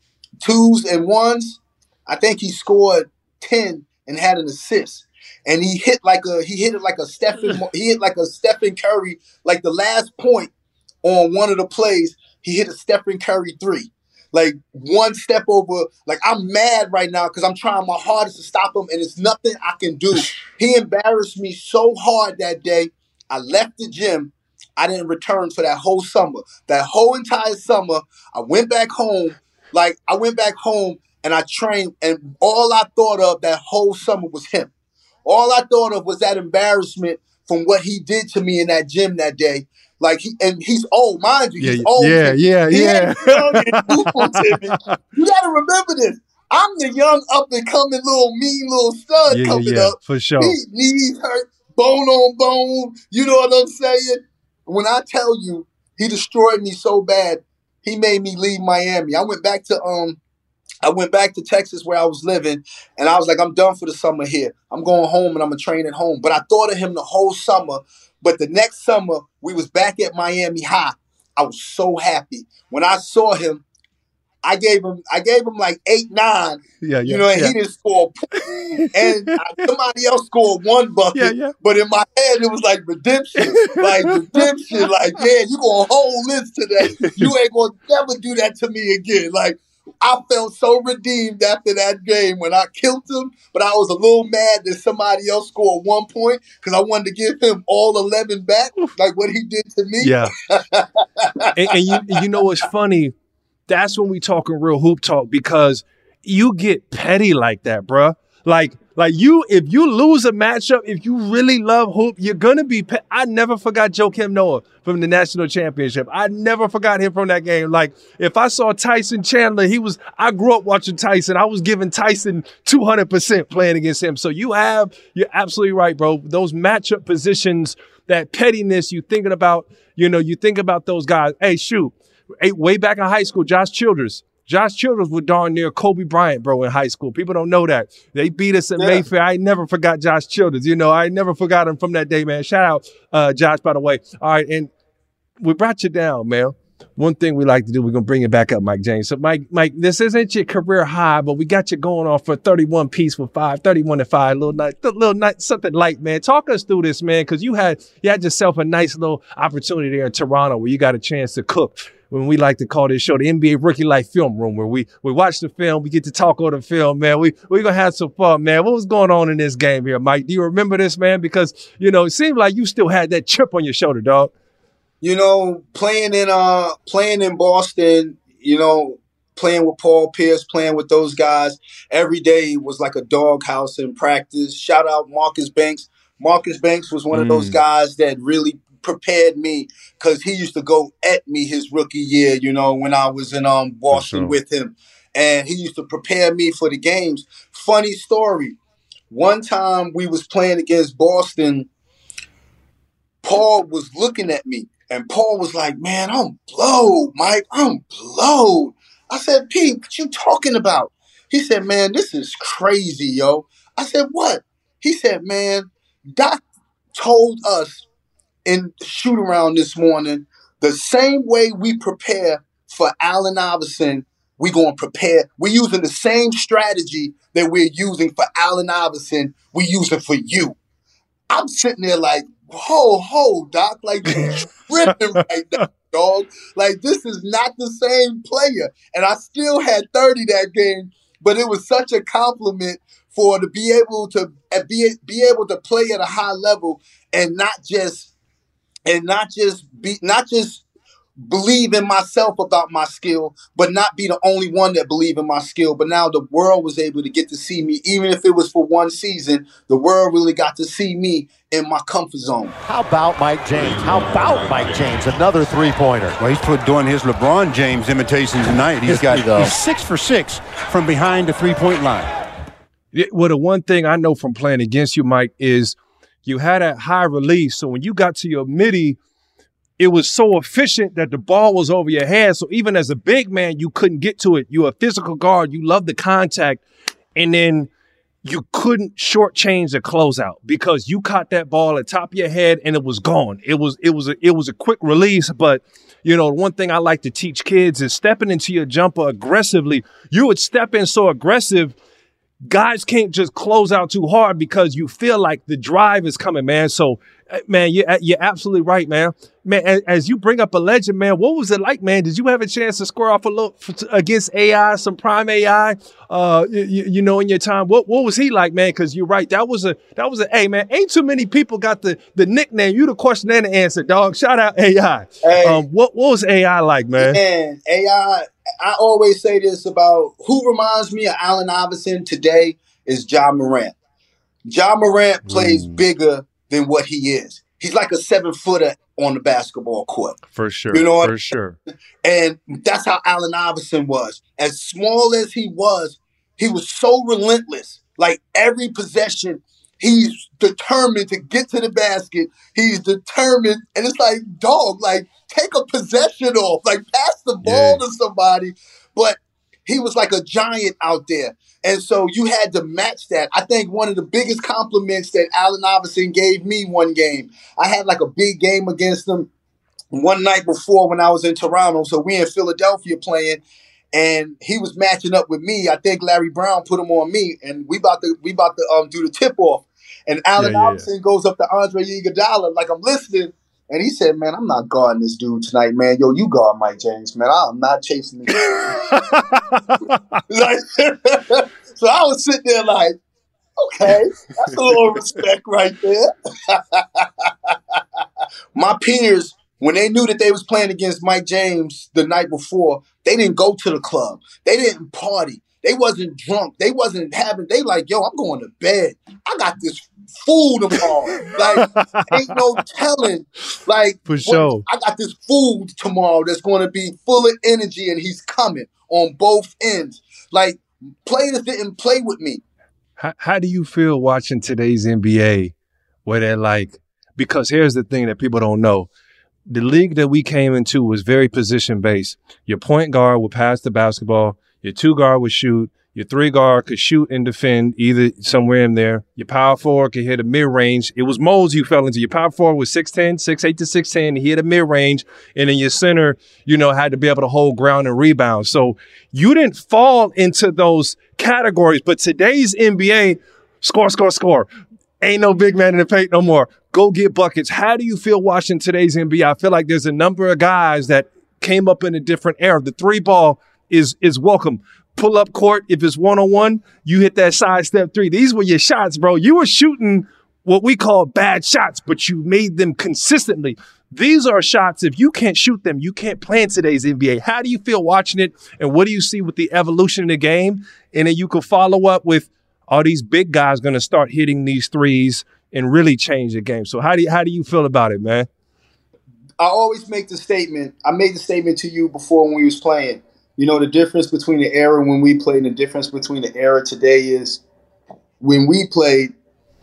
twos and ones. I think he scored ten and had an assist. And he hit like a he hit it like a Stephen he hit like a Stephen Curry, like the last point on one of the plays, he hit a Stephen Curry three. Like one step over, like I'm mad right now because I'm trying my hardest to stop him and it's nothing I can do. He embarrassed me so hard that day. I left the gym. I didn't return for that whole summer. That whole entire summer, I went back home. Like I went back home and I trained, and all I thought of that whole summer was him. All I thought of was that embarrassment from what he did to me in that gym that day. Like he and he's old, mind you, Yeah, he's old. yeah, yeah, He yeah. ain't young and youthful to me. You got to remember this. I'm the young, up and coming little mean little stud Yeah, coming yeah, yeah, up. for sure. He, knees hurt, bone on bone. You know what I'm saying? When I tell you, he destroyed me so bad, he made me leave Miami. I went back to um, I went back to Texas where I was living, and I was like, I'm done for the summer here. I'm going home and I'm gonna train at home. But I thought of him the whole summer. But the next summer, we was back at Miami High. I was so happy when I saw him. I gave him, I gave him like eight, nine. Yeah, yeah. You know, and yeah. he didn't score. a point. And somebody else scored one bucket. Yeah, yeah. But in my head, it was like redemption, like redemption. Like, man, you gonna hold this today. You ain't gonna never do that to me again. Like, I felt so redeemed after that game when I killed him, but I was a little mad that somebody else scored one point because I wanted to give him all eleven back, like what he did to me. Yeah. and, and you you know what's funny? That's when we talking real hoop talk because you get petty like that, bruh. Like, like you, if you lose a matchup, if you really love hoop, you're gonna be. Pe- I never forgot Joakim Noah from the national championship. I never forgot him from that game. Like, if I saw Tyson Chandler, he was. I grew up watching Tyson. I was giving Tyson two hundred percent playing against him. So you have, you're absolutely right, bro. Those matchup positions, that pettiness, you thinking about, you know, you think about those guys. Hey, shoot, hey, way back in high school, Josh Childress. Josh Childress was darn near Kobe Bryant, bro, in high school. People don't know that. They beat us at Yeah. Mayfair. I never forgot Josh Childress. You know, I never forgot him from that day, man. Shout out, uh, Josh, by the way. All right, and we brought you down, man. one thing we like to do, we're going to bring it back up, Mike James. So, Mike, Mike, this isn't your career high, but we got you going on for thirty-one piece with five, thirty-one and five, little night, little night, something light, man. Talk us through this, man, because you had you had yourself a nice little opportunity there in Toronto where you got a chance to cook. When we like to call this show the N B A Rookie Life Film Room, where we we watch the film, we get to talk on the film, man. We we're gonna have some fun, man. What was going on in this game here, Mike? Do you remember this, man? Because you know, it seemed like you still had that chip on your shoulder, dog. You know, playing in uh playing in Boston, you know, playing with Paul Pierce, playing with those guys, every day was like a doghouse in practice. Shout out Marcus Banks. Marcus Banks was one mm. of those guys that really prepared me because he used to go at me his rookie year, you know, when I was in um Boston sure. with him. And he used to prepare me for the games. Funny story. One time we was playing against Boston, Paul was looking at me. And Paul was like, man, I'm blowed, Mike. I'm blowed. I said, Pete, what you talking about? He said, man, this is crazy, yo. I said, what? He said, man, Doc told us in shoot around this morning, the same way we prepare for Allen Iverson, we going to prepare. We're using the same strategy that we're using for Allen Iverson, we using for you. I'm sitting there like, ho, ho, Doc, like you're tripping right now, dog. Like this is not the same player. And I still had thirty that game, but it was such a compliment for to be able to be, be able to play at a high level and not just and not just be not just believe in myself about my skill, but not be the only one that believe in my skill. But now the world was able to get to see me, even if it was for one season. The world really got to see me in my comfort zone. How about Mike James? How about Mike James? Another three-pointer. Well, he's put doing his LeBron James imitation tonight. He's got he's six for six from behind the three-point line. Yeah, well, the one thing I know from playing against you, Mike, is you had a high release. So when you got to your midi, it was so efficient that the ball was over your head. So even as a big man, you couldn't get to it. You're a physical guard. You love the contact. And then you couldn't shortchange the closeout because you caught that ball at top of your head and it was gone. It was it was a, it was a quick release. But, you know, one thing I like to teach kids is stepping into your jumper aggressively. You would step in so aggressive, guys can't just close out too hard because you feel like the drive is coming, man. So, man, you're, you're absolutely right, man. Man, as, as you bring up a legend, man, what was it like, man? Did you have a chance to square off a little against A I, some prime A I, uh, you, you know, in your time? What what was he like, man? Because you're right. That was a, that was a, hey, man, ain't too many people got the the nickname. You the question and the answer, dog. Shout out A I. Hey, um, what, what was A I like, man? Man, A I, I always say this about who reminds me of Allen Iverson today is Ja Morant. Ja Morant plays mm. bigger than what he is. He's like a seven footer on the basketball court. For sure. You know what? For sure. And that's how Allen Iverson was. As small as he was, he was so relentless. Like every possession, he's determined to get to the basket. He's determined. And it's like, dog, like take a possession off. Like pass the ball yeah. to somebody. But he was like a giant out there. And so you had to match that. I think one of the biggest compliments that Allen Iverson gave me one game, I had like a big game against him one night before when I was in Toronto. So we in Philadelphia playing, and he was matching up with me. I think Larry Brown put him on me, and we about to we about to um, do the tip off. And Allen yeah, yeah. Iverson goes up to Andre Iguodala like I'm listening. And he said, man, I'm not guarding this dude tonight, man. Yo, you guard Mike James, man. I'm not chasing this. like, so I was sitting there like, okay, that's a little respect right there. My peers, when they knew that they was playing against Mike James the night before, they didn't go to the club. They didn't party. They wasn't drunk. They wasn't having, they like, yo, I'm going to bed. I got this food tomorrow. Like, ain't no telling. Like, for sure. I got this food tomorrow that's going to be full of energy, and he's coming on both ends. Like, players didn't play with me. How, how do you feel watching today's N B A where they're like, because here's the thing that people don't know. The league that we came into was very position-based. Your point guard would pass the basketball. Your two guard would shoot. Your three guard could shoot and defend either somewhere in there. Your power forward could hit a mid-range. It was molds you fell into. Your power forward was six ten, six eight to six ten. He hit a mid-range. And then your center, you know, had to be able to hold ground and rebound. So you didn't fall into those categories. But today's N B A, score, score, score. Ain't no big man in the paint no more. Go get buckets. How do you feel watching today's N B A? I feel like there's a number of guys that came up in a different era. The three ball is is welcome. Pull up court. If it's one-on-one, you hit that sidestep three. These were your shots, bro. You were shooting what we call bad shots, but you made them consistently. These are shots. If you can't shoot them, you can't play in today's N B A. How do you feel watching it? And what do you see with the evolution of the game? And then you can follow up with all these big guys going to start hitting these threes and really change the game. So how do you, how do you feel about it, man? I always make the statement. I made the statement to you before when we was playing. You know, the difference between the era when we played and the difference between the era today is when we played,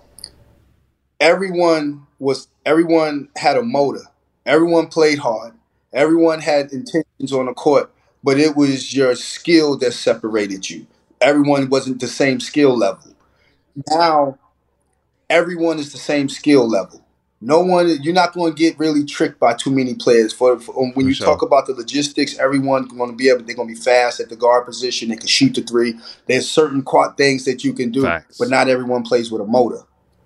everyone was everyone had a motor. Everyone played hard. Everyone had intentions on the court, but it was your skill that separated you. Everyone wasn't the same skill level. Now, everyone is the same skill level. No one, you're not going to get really tricked by too many players. For, for when for you sure. talk about the logistics, everyone's going to be able. They're going to be fast at the guard position. They can shoot the three. There's certain things that you can do, Facts. But not everyone plays with a motor.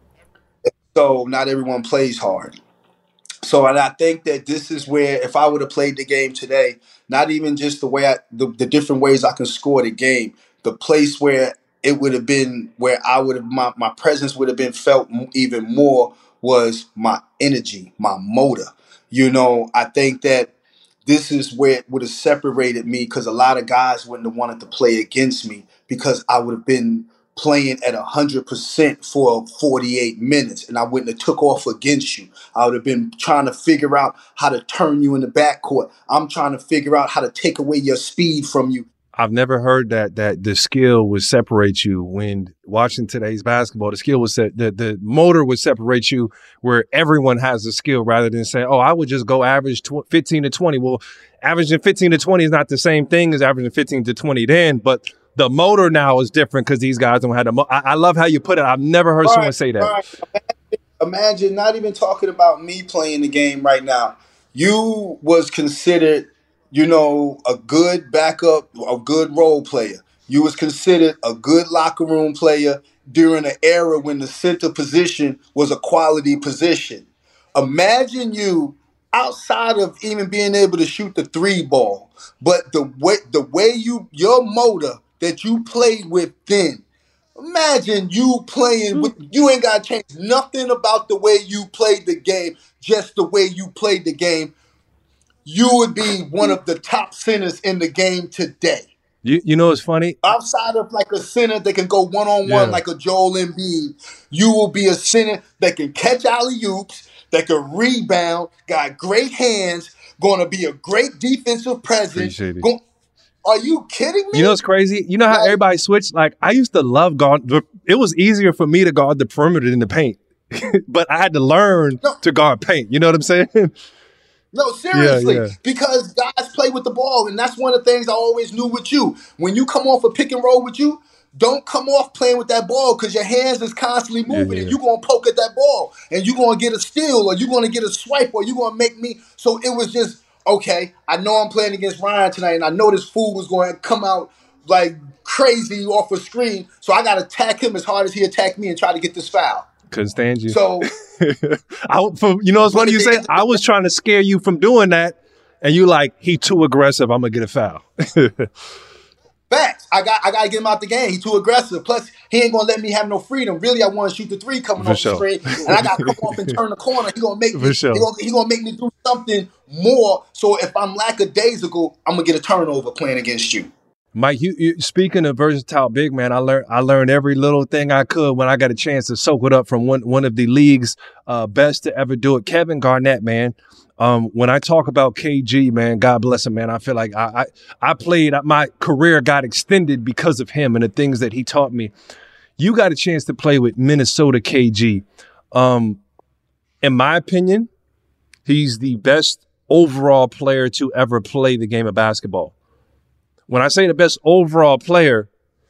So not everyone plays hard. So, and I think that this is where, if I would have played the game today, not even just the way I, the, the different ways I can score the game, the place where it would have been, where I would have, my, my presence would have been felt even more, was my energy, my motor. You know, I think that this is where it would have separated me, because a lot of guys wouldn't have wanted to play against me because I would have been playing at one hundred percent for forty-eight minutes and I wouldn't have took off against you. I would have been trying to figure out how to turn you in the backcourt. I'm trying to figure out how to take away your speed from you. I've never heard that that the skill would separate you. When watching today's basketball, the skill was set, the the motor would separate you, where everyone has a skill, rather than saying, "Oh, I would just go average tw- fifteen to twenty." Well, averaging fifteen to twenty is not the same thing as averaging fifteen to twenty then, but the motor now is different because these guys don't have the. Mo- I, I love how you put it. I've never heard right, someone say that. Right. Imagine, imagine not even talking about me playing the game right now. You was considered, you know, a good backup, a good role player. You was considered a good locker room player during an era when the center position was a quality position. Imagine you outside of even being able to shoot the three ball, but the way the way you your motor that you played with then. Imagine you playing with, you ain't got to change nothing about the way you played the game, just the way you played the game. You would be one of the top centers in the game today. You you know what's funny? Outside of like a center that can go one-on-one yeah. like a Joel Embiid, you will be a center that can catch alley-oops, that can rebound, got great hands, going to be a great defensive presence. Appreciate it. Go- Are you kidding me? You know what's crazy? You know how like, everybody switched? Like, I used to love guard. It was easier for me to guard the perimeter than the paint. But I had to learn no. to guard paint. You know what I'm saying? No, seriously. Yeah, yeah. Because guys play with the ball. And that's one of the things I always knew with you. When you come off a pick and roll with you, don't come off playing with that ball because your hands is constantly moving yeah, yeah. and you're going to poke at that ball. And you're going to get a steal or you're going to get a swipe or you're going to make me. So it was just, okay, I know I'm playing against Ryan tonight and I know this fool was going to come out like crazy off a screen. So I got to attack him as hard as he attacked me and try to get this foul. Couldn't stand you. So, I, for, you know what's funny you say? I was trying to scare you from doing that, and you like, he too aggressive, I'm going to get a foul. Facts. I got I got to get him out the game. He too aggressive. Plus, he ain't going to let me have no freedom. Really, I want to shoot the three coming for off sure. the screen, and I got to come off and turn the corner. He going to make me sure. he gonna, he gonna make me do something more. So if I'm lackadaisical, I'm going to get a turnover playing against you. Mike, you, you speaking of versatile big man, I learned I learned every little thing I could when I got a chance to soak it up from one one of the league's uh, best to ever do it, Kevin Garnett, man. Um, when I talk about K G, man, God bless him, man. I feel like I, I I played my career got extended because of him and the things that he taught me. You got a chance to play with Minnesota K G. Um, in my opinion, he's the best overall player to ever play the game of basketball. When I say the best overall player,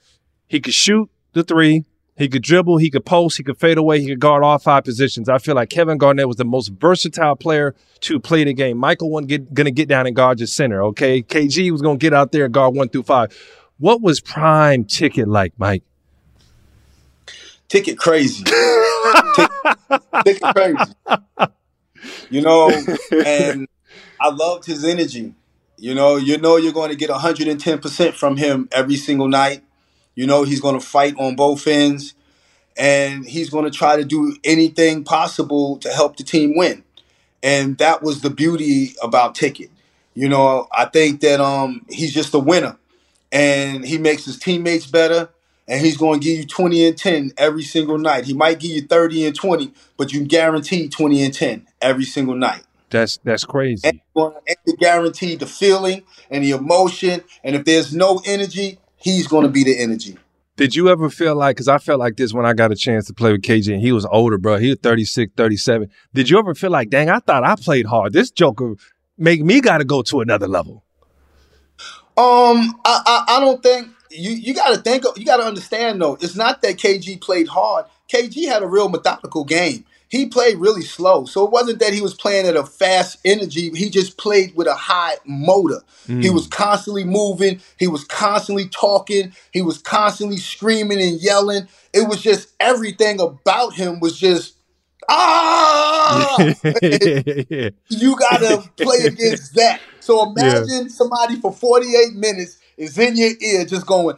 He could shoot the three. He could dribble. He could post. He could fade away. He could guard all five positions. I feel like Kevin Garnett was the most versatile player to play the game. Michael wasn't going to get down and guard your center, okay? K G was going to get out there and guard one through five. What was prime Ticket like, Mike? Ticket crazy. Ticket, Ticket crazy. You know, and I loved his energy. You know, you know you're going to get one hundred ten percent from him every single night. You know, he's going to fight on both ends, and he's going to try to do anything possible to help the team win. And that was the beauty about Ticket. You know, I think that um, he's just a winner, and he makes his teammates better, and he's going to give you twenty and ten every single night. He might give you thirty and twenty, but you can guarantee twenty and ten every single night. That's that's crazy. And you guarantee the feeling and the emotion, and if there's no energy, he's going to be the energy. Did you ever feel like, because I felt like this when I got a chance to play with K G, and he was older, bro. He was thirty-six, thirty-seven. Did you ever feel like, dang, I thought I played hard. This joker make me got to go to another level? Um, I, I, I don't think, you, you got to think, you got to understand, though, it's not that K G played hard. K G had a real methodical game. He played really slow. So it wasn't that he was playing at a fast energy. He just played with a high motor. Mm. He was constantly moving. He was constantly talking. He was constantly screaming and yelling. It was just everything about him was just, ah! You got to play against that. So imagine yeah. somebody for forty-eight minutes is in your ear just going,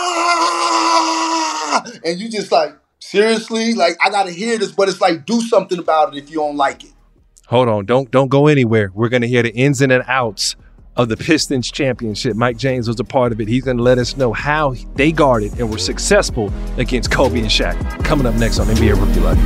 ah! And you just like, seriously, like, I got to hear this, but it's like, do something about it if you don't like it. Hold on. Don't don't go anywhere. We're going to hear the ins and outs of the Pistons championship. Mike James was a part of it. He's going to let us know how they guarded and were successful against Kobe and Shaq. Coming up next on N B A Rookie Life.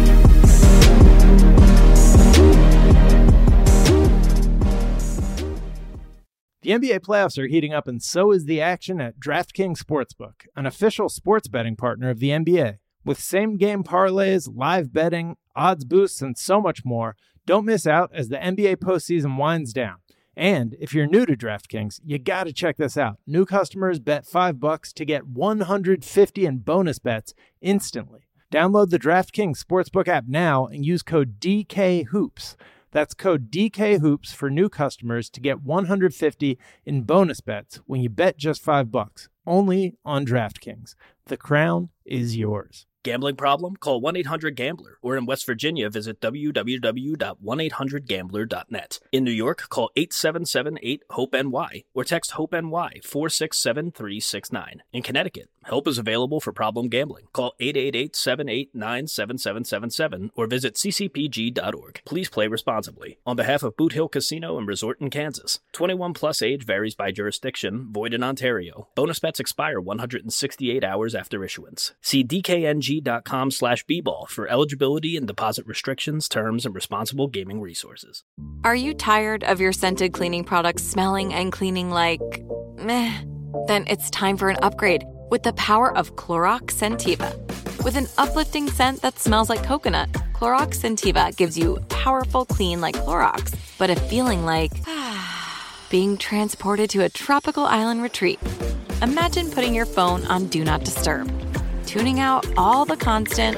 The N B A playoffs are heating up, and so is the action at DraftKings Sportsbook, an official sports betting partner of the N B A. With same-game parlays, live betting, odds boosts, and so much more, don't miss out as the N B A postseason winds down. And if you're new to DraftKings, you got to check this out. New customers bet five bucks to get one hundred fifty in bonus bets instantly. Download the DraftKings Sportsbook app now and use code D K Hoops. That's code D K Hoops for new customers to get one hundred fifty in bonus bets when you bet just five bucks. Only on DraftKings. The crown is yours. Gambling problem? Call one eight hundred gambler. Or in West Virginia, visit w w w dot one eight hundred gambler dot net. In New York, call eight seven seven eight hope N Y or text HOPE-NY four six seven three six nine. In Connecticut, help is available for problem gambling. Call eight eight eight, seven eight nine, seven seven seven seven or visit c c p g dot org. Please play responsibly. On behalf of Boot Hill Casino and Resort in Kansas, twenty-one plus age varies by jurisdiction, void in Ontario. Bonus bets expire one hundred sixty-eight hours after issuance. See d k n g dot com slash b ball for eligibility and deposit restrictions, terms, and responsible gaming resources. Are you tired of your scented cleaning products smelling and cleaning like meh? Then it's time for an upgrade with the power of Clorox Scentiva. With an uplifting scent that smells like coconut, Clorox Scentiva gives you powerful clean like Clorox, but a feeling like being transported to a tropical island retreat. Imagine putting your phone on Do Not Disturb, tuning out all the constant,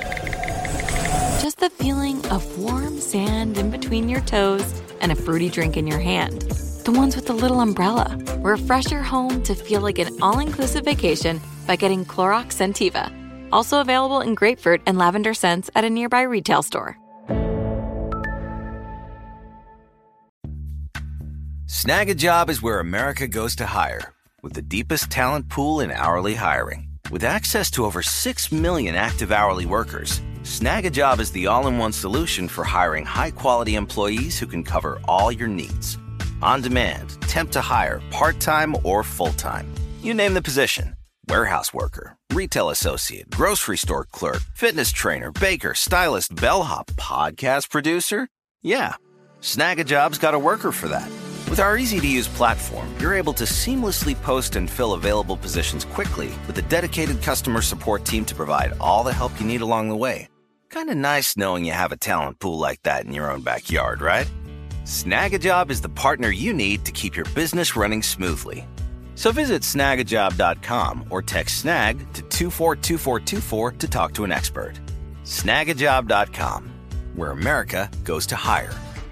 just the feeling of warm sand in between your toes and a fruity drink in your hand. The ones with the little umbrella. Refresh your home to feel like an all-inclusive vacation by getting Clorox Scentiva. Also available in grapefruit and lavender scents at a nearby retail store. Snag a Job is where America goes to hire, with the deepest talent pool in hourly hiring. With access to over six million active hourly workers, Snag a Job is the all-in-one solution for hiring high-quality employees who can cover all your needs. On demand, temp to hire, part-time or full-time. You name the position. Warehouse worker, retail associate, grocery store clerk, fitness trainer, baker, stylist, bellhop, podcast producer. Yeah, Snag a Job's got a worker for that. With our easy-to-use platform, you're able to seamlessly post and fill available positions quickly with a dedicated customer support team to provide all the help you need along the way. Kind of nice knowing you have a talent pool like that in your own backyard, right? Snag a Job is the partner you need to keep your business running smoothly. So visit snag a job dot com or text snag to two four two four two four to talk to an expert. snag a job dot com, where America goes to hire.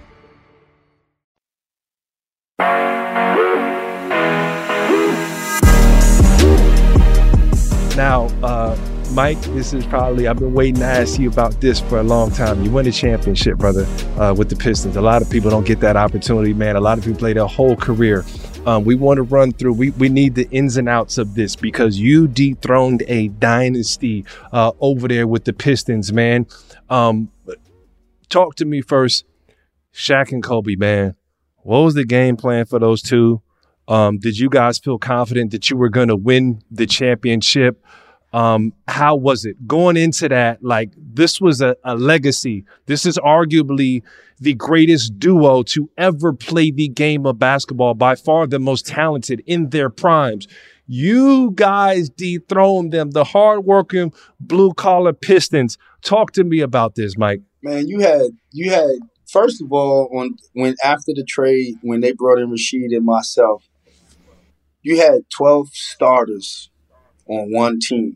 Now, uh, Mike, this is probably, I've been waiting to ask you about this for a long time. You won a championship, brother, uh, with the Pistons. A lot of people don't get that opportunity, man. A lot of people play their whole career. Um, we want to run through, we, we need the ins and outs of this because you dethroned a dynasty uh, over there with the Pistons, man. Um, talk to me first, Shaq and Kobe, man. What was the game plan for those two? Um, did you guys feel confident that you were going to win the championship? Um, how was it going into that? Like, this was a, a legacy. This is arguably the greatest duo to ever play the game of basketball, by far the most talented in their primes. You guys dethroned them, the hardworking blue-collar Pistons. Talk to me about this, Mike. Man, you had you had first of all, on when after the trade, when they brought in Rasheed and myself, you had twelve starters on one team.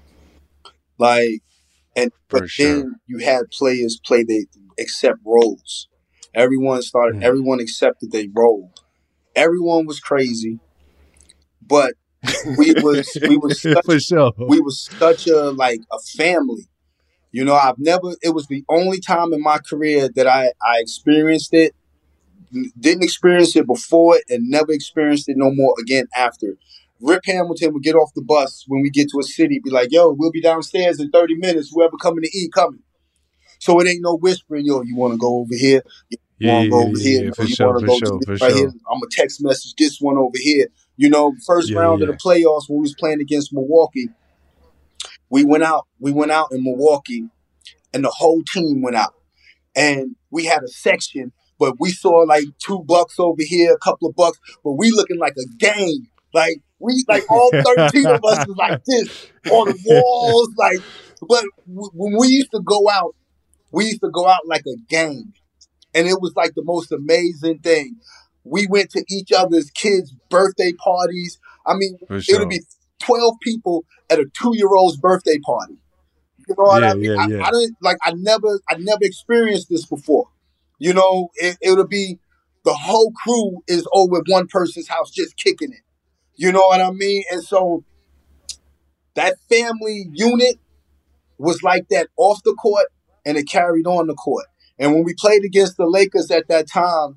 Like, and but sure. then you had players play they accept roles. Everyone started. Mm. Everyone accepted their role. Everyone was crazy, but we was we was such, for sure. We was such a like a family. You know, I've never. It was the only time in my career that I I experienced it. Didn't experience it before and never experienced it no more again after. Rip Hamilton would get off the bus when we get to a city, be like, yo, we'll be downstairs in thirty minutes. Whoever coming to eat, coming. So it ain't no whispering, yo, you want to go over here? You yeah, want to go yeah, over yeah, here? yeah, for you sure, want to for go sure, to for this right sure. here? I'm going to text message this one over here. You know, first Yeah, round yeah. of the playoffs when we was playing against Milwaukee, we went out. We went out in Milwaukee, and the whole team went out. And we had a section, but we saw like two bucks over here, a couple of bucks, but we looking like a gang. Like, we, like all thirteen of us was like this on the walls. Like, but w- when we used to go out, we used to go out like a gang. And it was like the most amazing thing. We went to each other's kids' birthday parties. I mean, For sure. it would be twelve people at a two-year-old's birthday party. You know what Yeah, I mean? yeah, I, yeah. I didn't like. I never, I never experienced this before. You know, it, it would be the whole crew is over at one person's house just kicking it. You know what I mean? And so that family unit was like that off the court, and it carried on the court. And when we played against the Lakers at that time,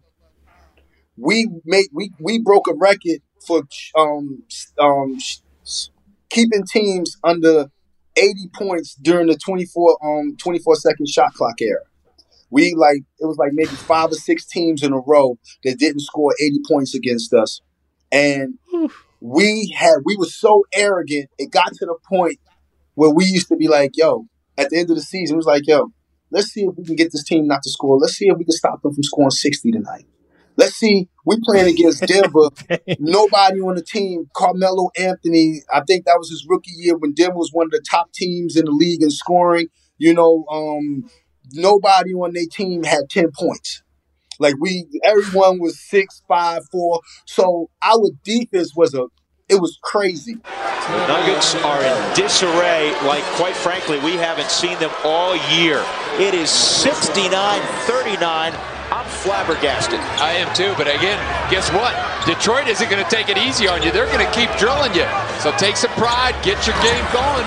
we made we we broke a record for um um keeping teams under eighty points during the twenty-four um twenty-four second shot clock era. We like it was like maybe five or six teams in a row that didn't score eighty points against us, and we had we were so arrogant. It got to the point where we used to be like, "Yo," at the end of the season, it was like, "Yo, let's see if we can get this team not to score. Let's see if we can stop them from scoring sixty tonight. Let's see. We playing against Denver. Nobody on the team. Carmelo Anthony. I think that was his rookie year when Denver was one of the top teams in the league in scoring. You know, um, nobody on their team had ten points. Like we, everyone was six, five, four. So our defense was a, it was crazy. The Nuggets are in disarray, like, quite frankly, we haven't seen them all year. It is sixty-nine thirty-nine. I'm flabbergasted. I am too, but again, guess what? Detroit isn't going to take it easy on you. They're going to keep drilling you. So take some pride, get your game going.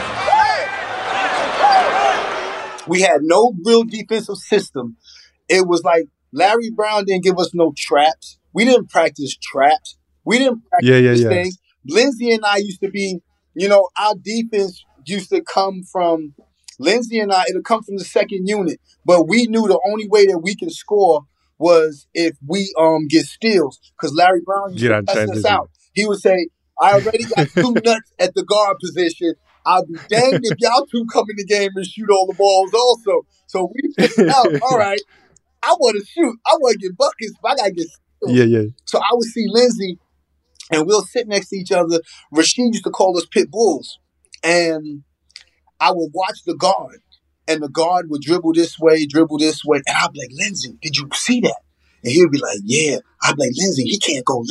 We had no real defensive system. It was like Larry Brown didn't give us no traps. We didn't practice traps. We didn't practice Yeah, yeah, this yeah. thing. Lindsey and I used to be, you know, our defense used to come from, Lindsey and I, it'll come from the second unit. But we knew the only way that we can score was if we um get steals. Because Larry Brown used Get to out test us transition. out. He would say, I already got two nuts at the guard position. I'll be danged if y'all two come in the game and shoot all the balls also. So we figured out, all right, I want to shoot. I want to get buckets, but I got to get steals. Yeah, yeah. So I would see Lindsey, and we'll sit next to each other. Rasheed used to call us pit bulls. And I would watch the guard, and the guard would dribble this way, dribble this way. And I'd be like, Lindsey, did you see that? And he'd be like, yeah. I'd be like, Lindsey, he can't go left.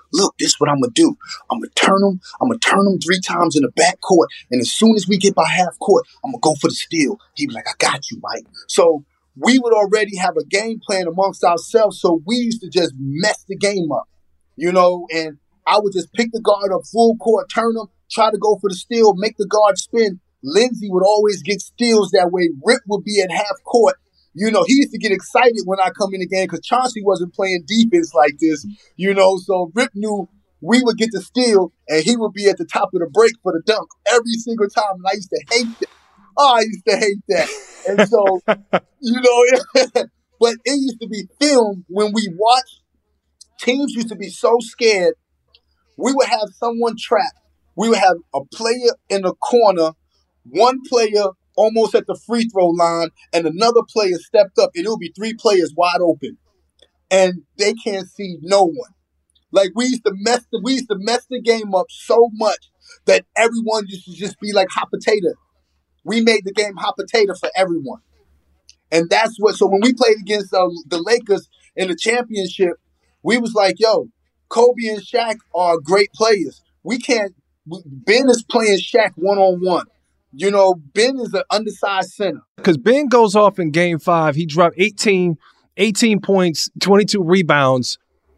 look, this is what I'm going to do. I'm going to turn them. I'm going to turn them three times in the back court. And as soon as we get by half court, I'm going to go for the steal. He'd be like, I got you, Mike. So we would already have a game plan amongst ourselves. So we used to just mess the game up, you know, and I would just pick the guard up full court, turn them, try to go for the steal, make the guard spin. Lindsey would always get steals that way. Rip would be at half court. You know, he used to get excited when I come in the game because Chauncey wasn't playing defense like this, you know. So Rip knew we would get the steal and he would be at the top of the break for the dunk every single time. And I used to hate that. Oh, I used to hate that. And so, you know, but it used to be filmed when we watched. Teams used to be so scared. We would have someone trapped. We would have a player in the corner, one player almost at the free throw line, and another player stepped up, and it would be three players wide open. And they can't see no one. Like, we used to mess the, we used to mess the game up so much that everyone used to just be like hot potato. We made the game hot potato for everyone. And that's what, so when we played against uh, the Lakers in the championship, we was like, yo, Kobe and Shaq are great players. We can't, Ben is playing Shaq one-on-one. You know, Ben is an undersized center. Because Ben goes off in game five. He dropped eighteen, eighteen points, twenty-two rebounds.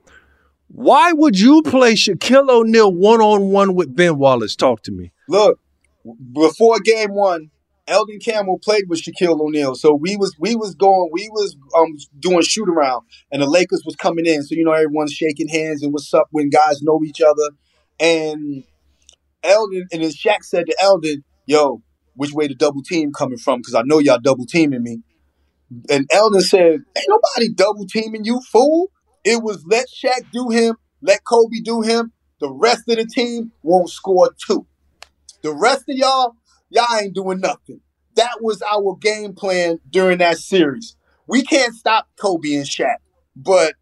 Why would you play Shaquille O'Neal one-on-one with Ben Wallace? Talk to me. Look, before game one, Eldon Campbell played with Shaquille O'Neal. So we was we was going, we was um doing shoot around, and the Lakers was coming in. So, you know, everyone's shaking hands and what's up when guys know each other. And Eldon, and then Shaq said to Eldon, yo, which way the double team coming from? Because I know y'all double teaming me. And Eldon said, ain't nobody double teaming you, fool. It was let Shaq do him, let Kobe do him. The rest of the team won't score two. The rest of y'all, y'all ain't doing nothing. That was our game plan during that series. We can't stop Kobe and Shaq, but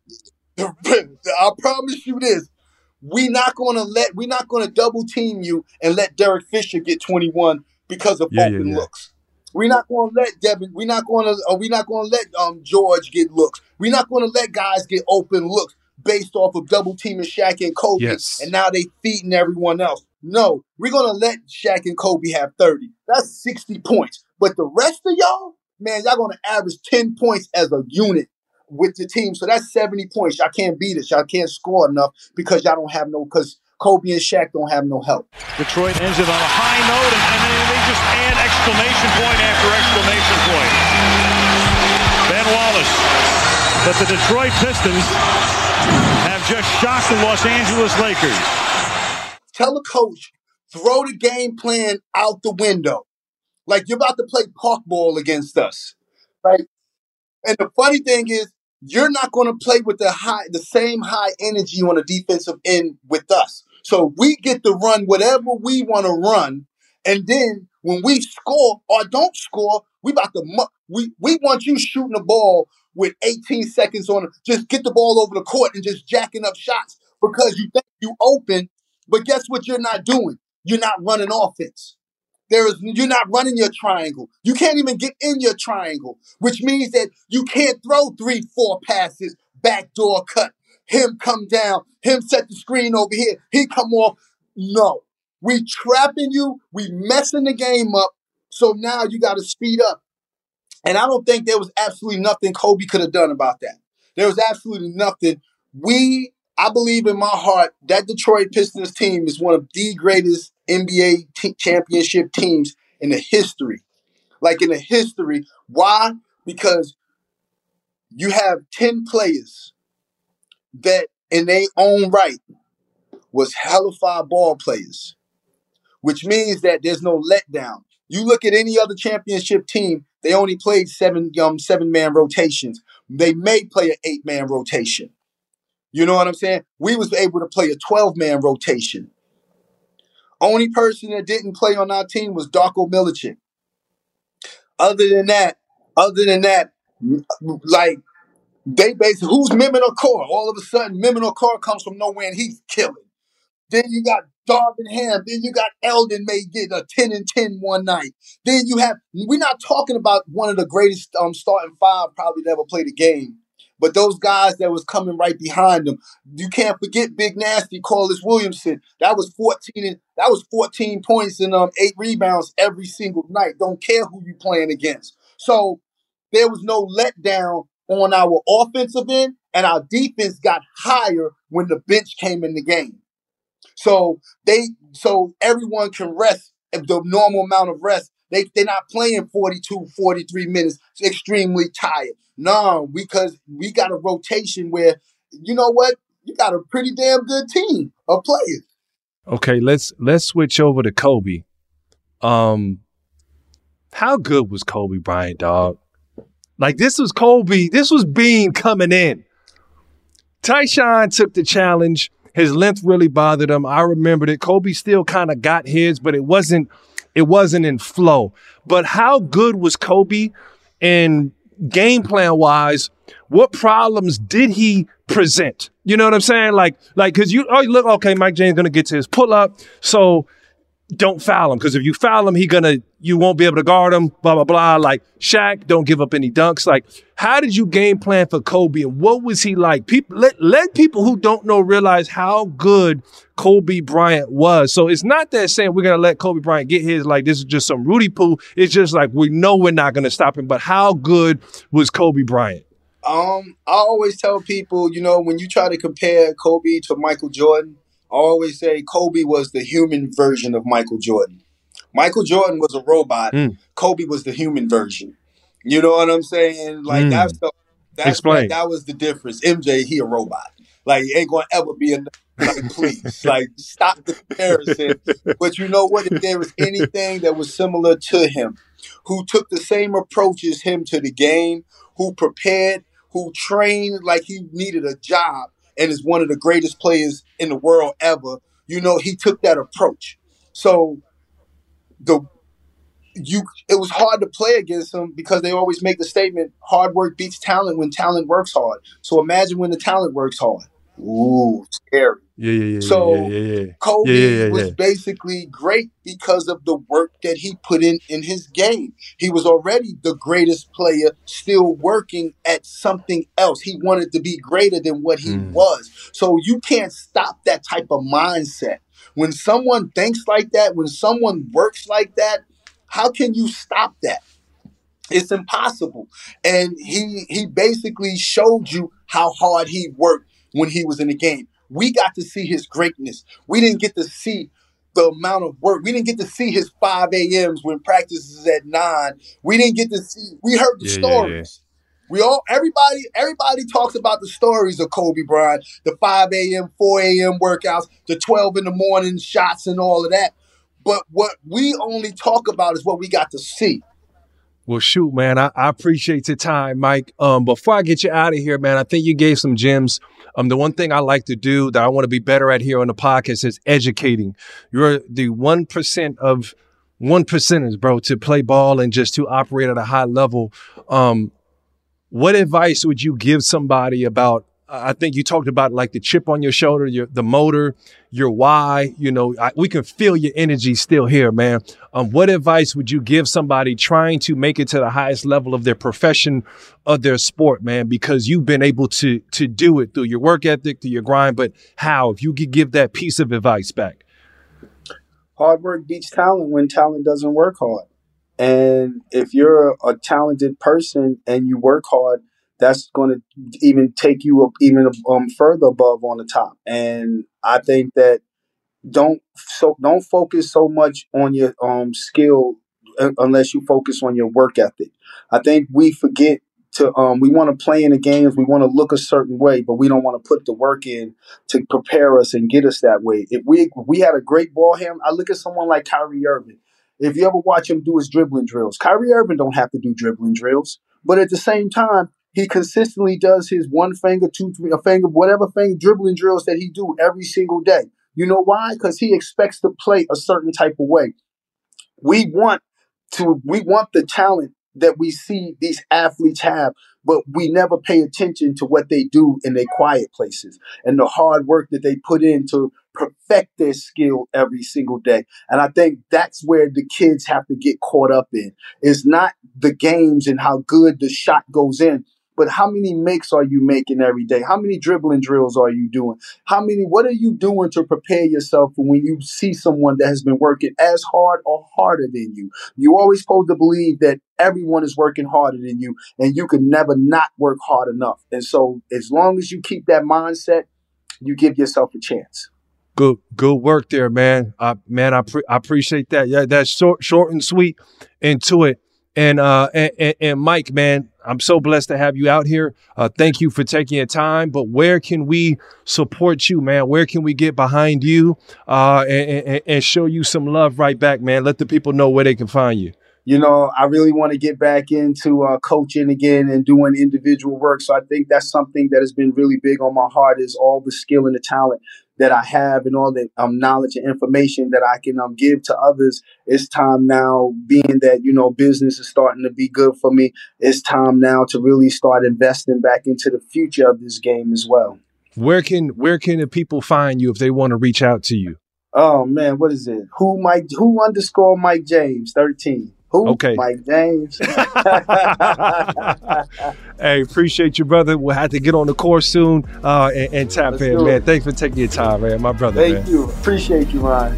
I promise you this. We not gonna let we not gonna double team you and let Derek Fisher get twenty-one because of yeah, open yeah, yeah. looks. We're not gonna let Devin. We're not gonna. Uh, we're not gonna let um George get looks. We're not gonna let guys get open looks based off of double teaming Shaq and Kobe. Yes. And now they feeding everyone else. No, we're gonna let Shaq and Kobe have thirty. That's sixty points. But the rest of y'all, man, y'all gonna average ten points as a unit with the team. So that's seventy points. Y'all can't beat us. Y'all can't score enough because y'all don't have no, because Kobe and Shaq don't have no help. Detroit ends it on a high note, and, and then they just add exclamation point after exclamation point. Ben Wallace. But the Detroit Pistons have just shocked the Los Angeles Lakers. Tell the coach, throw the game plan out the window. Like, you're about to play park ball against us. Like, and the funny thing is, you're not going to play with the high, the same high energy on the defensive end with us. So we get to run whatever we want to run, and then when we score or don't score, we about to mu- we we want you shooting the ball with eighteen seconds on it. Just get the ball over the court and just jacking up shots because you think you open. But guess what? You're not doing. You're not running offense. There is, you're not running your triangle. You can't even get in your triangle, which means that you can't throw three, four passes, backdoor cut, him come down, him set the screen over here, he come off. No. We trapping you. We messing the game up. So now you got to speed up. And I don't think there was absolutely nothing Kobe could have done about that. There was absolutely nothing. We, I believe in my heart, that Detroit Pistons team is one of the greatest N B A t- championship teams in the history. Like in the history. Why? Because you have ten players that in their own right was hellified ball players, which means that there's no letdown. You look at any other championship team, they only played seven um, seven-man rotations. They may play an eight-man rotation. You know what I'm saying? We was able to play a twelve-man rotation. Only person that didn't play on our team was Darko Milicic. Other than that, other than that, like, they basically, who's Mehmet Okur? All of a sudden, Mehmet Okur comes from nowhere and he's killing. Then you got Darvin Ham. Then you got Eldon may get a ten and ten one night. Then you have, we're not talking about one of the greatest um, starting five probably that ever played a game. But those guys that was coming right behind him, you can't forget Big Nasty, Corliss Williamson. That was fourteen. And, that was fourteen points and um eight rebounds every single night. Don't care who you playing against. So there was no letdown on our offensive end, and our defense got higher when the bench came in the game. So they, so everyone can rest at the normal amount of rest. They, they're not playing forty-two, forty-three minutes, extremely tired. No, because we got a rotation where, you know what? You got a pretty damn good team of players. Okay, let's let's switch over to Kobe. Um, how good was Kobe Bryant, dog? Like, this was Kobe. This was Bean coming in. Tyshawn took the challenge. His length really bothered him. I remembered it. Kobe still kind of got his, but it wasn't it wasn't in flow. But how good was Kobe? And game plan wise, what problems did he present? You know what I'm saying? Like, like, cause you, oh, look, okay, Mike James gonna get to his pull up. So don't foul him. Cause if you foul him, he gonna, you won't be able to guard him, blah, blah, blah. Like Shaq, don't give up any dunks. Like, how did you game plan for Kobe and what was he like? People, let, let people who don't know realize how good Kobe Bryant was. So it's not that saying we're going to let Kobe Bryant get his, like this is just some Rudy poo. It's just like, we know we're not going to stop him, but how good was Kobe Bryant? Um, I always tell people, you know, when you try to compare Kobe to Michael Jordan, I always say Kobe was the human version of Michael Jordan. Michael Jordan was a robot. Mm. Kobe was the human version. You know what I'm saying? Like mm. that's the that's Explain. That, that was the difference. M J, he a robot. Like ain't gonna ever be a like please. Like stop the comparison. But you know what? If there was anything that was similar to him, who took the same approach as him to the game, who prepared, who trained like he needed a job, and is one of the greatest players in the world ever, you know, he took that approach. So the you it was hard to play against him because they always make the statement, hard work beats talent when talent works hard. So imagine when the talent works hard. Ooh, scary. Yeah, yeah, yeah. So yeah, yeah, yeah. Kobe yeah, yeah, yeah. was basically great because of the work that he put in in his game. He was already the greatest player, still working at something else. He wanted to be greater than what he mm. was. So you can't stop that type of mindset. When someone thinks like that, when someone works like that, how can you stop that? It's impossible. And he he basically showed you how hard he worked when he was in the game. We got to see his greatness. We didn't get to see the amount of work. We didn't get to see his five a.m.s when practice is at nine. We didn't get to see, we heard the yeah, stories. Yeah, yeah. We all, everybody, everybody talks about the stories of Kobe Bryant, the five a.m., four a.m. workouts, the twelve in the morning shots and all of that. But what we only talk about is what we got to see. Well, shoot, man, I, I appreciate your time, Mike. Um, before I get you out of here, man, I think you gave some gems. Um, the one thing I like to do that I want to be better at here on the podcast is educating. You're the one percent of one percenters, bro, to play ball and just to operate at a high level. Um, what advice would you give somebody about, I think you talked about like the chip on your shoulder, your the motor, your why, you know, I, we can feel your energy still here, man. Um, what advice would you give somebody trying to make it to the highest level of their profession, of their sport, man? Because you've been able to to do it through your work ethic, through your grind, but how? If you could give that piece of advice back. Hard work beats talent when talent doesn't work hard. And if you're a talented person and you work hard, that's going to even take you up even um, further above on the top. And I think that don't so don't focus so much on your um skill unless you focus on your work ethic. I think we forget to um we want to play in the games, we want to look a certain way, but we don't want to put the work in to prepare us and get us that way. If we if we had a great ball handler, I look at someone like Kyrie Irving. If you ever watch him do his dribbling drills, Kyrie Irving don't have to do dribbling drills, but at the same time, he consistently does his one finger, two, three, a finger, whatever finger dribbling drills that he do every single day. You know why? Because he expects to play a certain type of way. We want to, we want the talent that we see these athletes have, but we never pay attention to what they do in their quiet places and the hard work that they put in to perfect their skill every single day. And I think that's where the kids have to get caught up in. It's not the games and how good the shot goes in, but how many makes are you making every day? How many dribbling drills are you doing? How many, what are you doing to prepare yourself for when you see someone that has been working as hard or harder than you? You always supposed to believe that everyone is working harder than you, and you can never not work hard enough. And so as long as you keep that mindset, you give yourself a chance. Good, good work there, man. Uh, man, I pre- I appreciate that. Yeah, that's short, short and sweet, and to it. And uh, and, and, and Mike, man, I'm so blessed to have you out here. Uh, thank you for taking your time. But where can we support you, man? Where can we get behind you uh, and, and, and show you some love right back, man? Let the people know where they can find you. You know, I really want to get back into uh, coaching again and doing individual work. So I think that's something that has been really big on my heart, is all the skill and the talent that I have and all the um, knowledge and information that I can um, give to others. It's time now, being that, you know, business is starting to be good for me, it's time now to really start investing back into the future of this game as well. Where can where can the people find you if they want to reach out to you? Oh, man, what is it? Who Mike? Who underscore Mike James thirteen? Who? Okay. Mike James. Hey, appreciate you, brother. We'll have to get on the course soon uh, and, and tap Let's in, man. It. Thanks for taking your time, man. My brother, Thank man. you. Appreciate you, Ryan.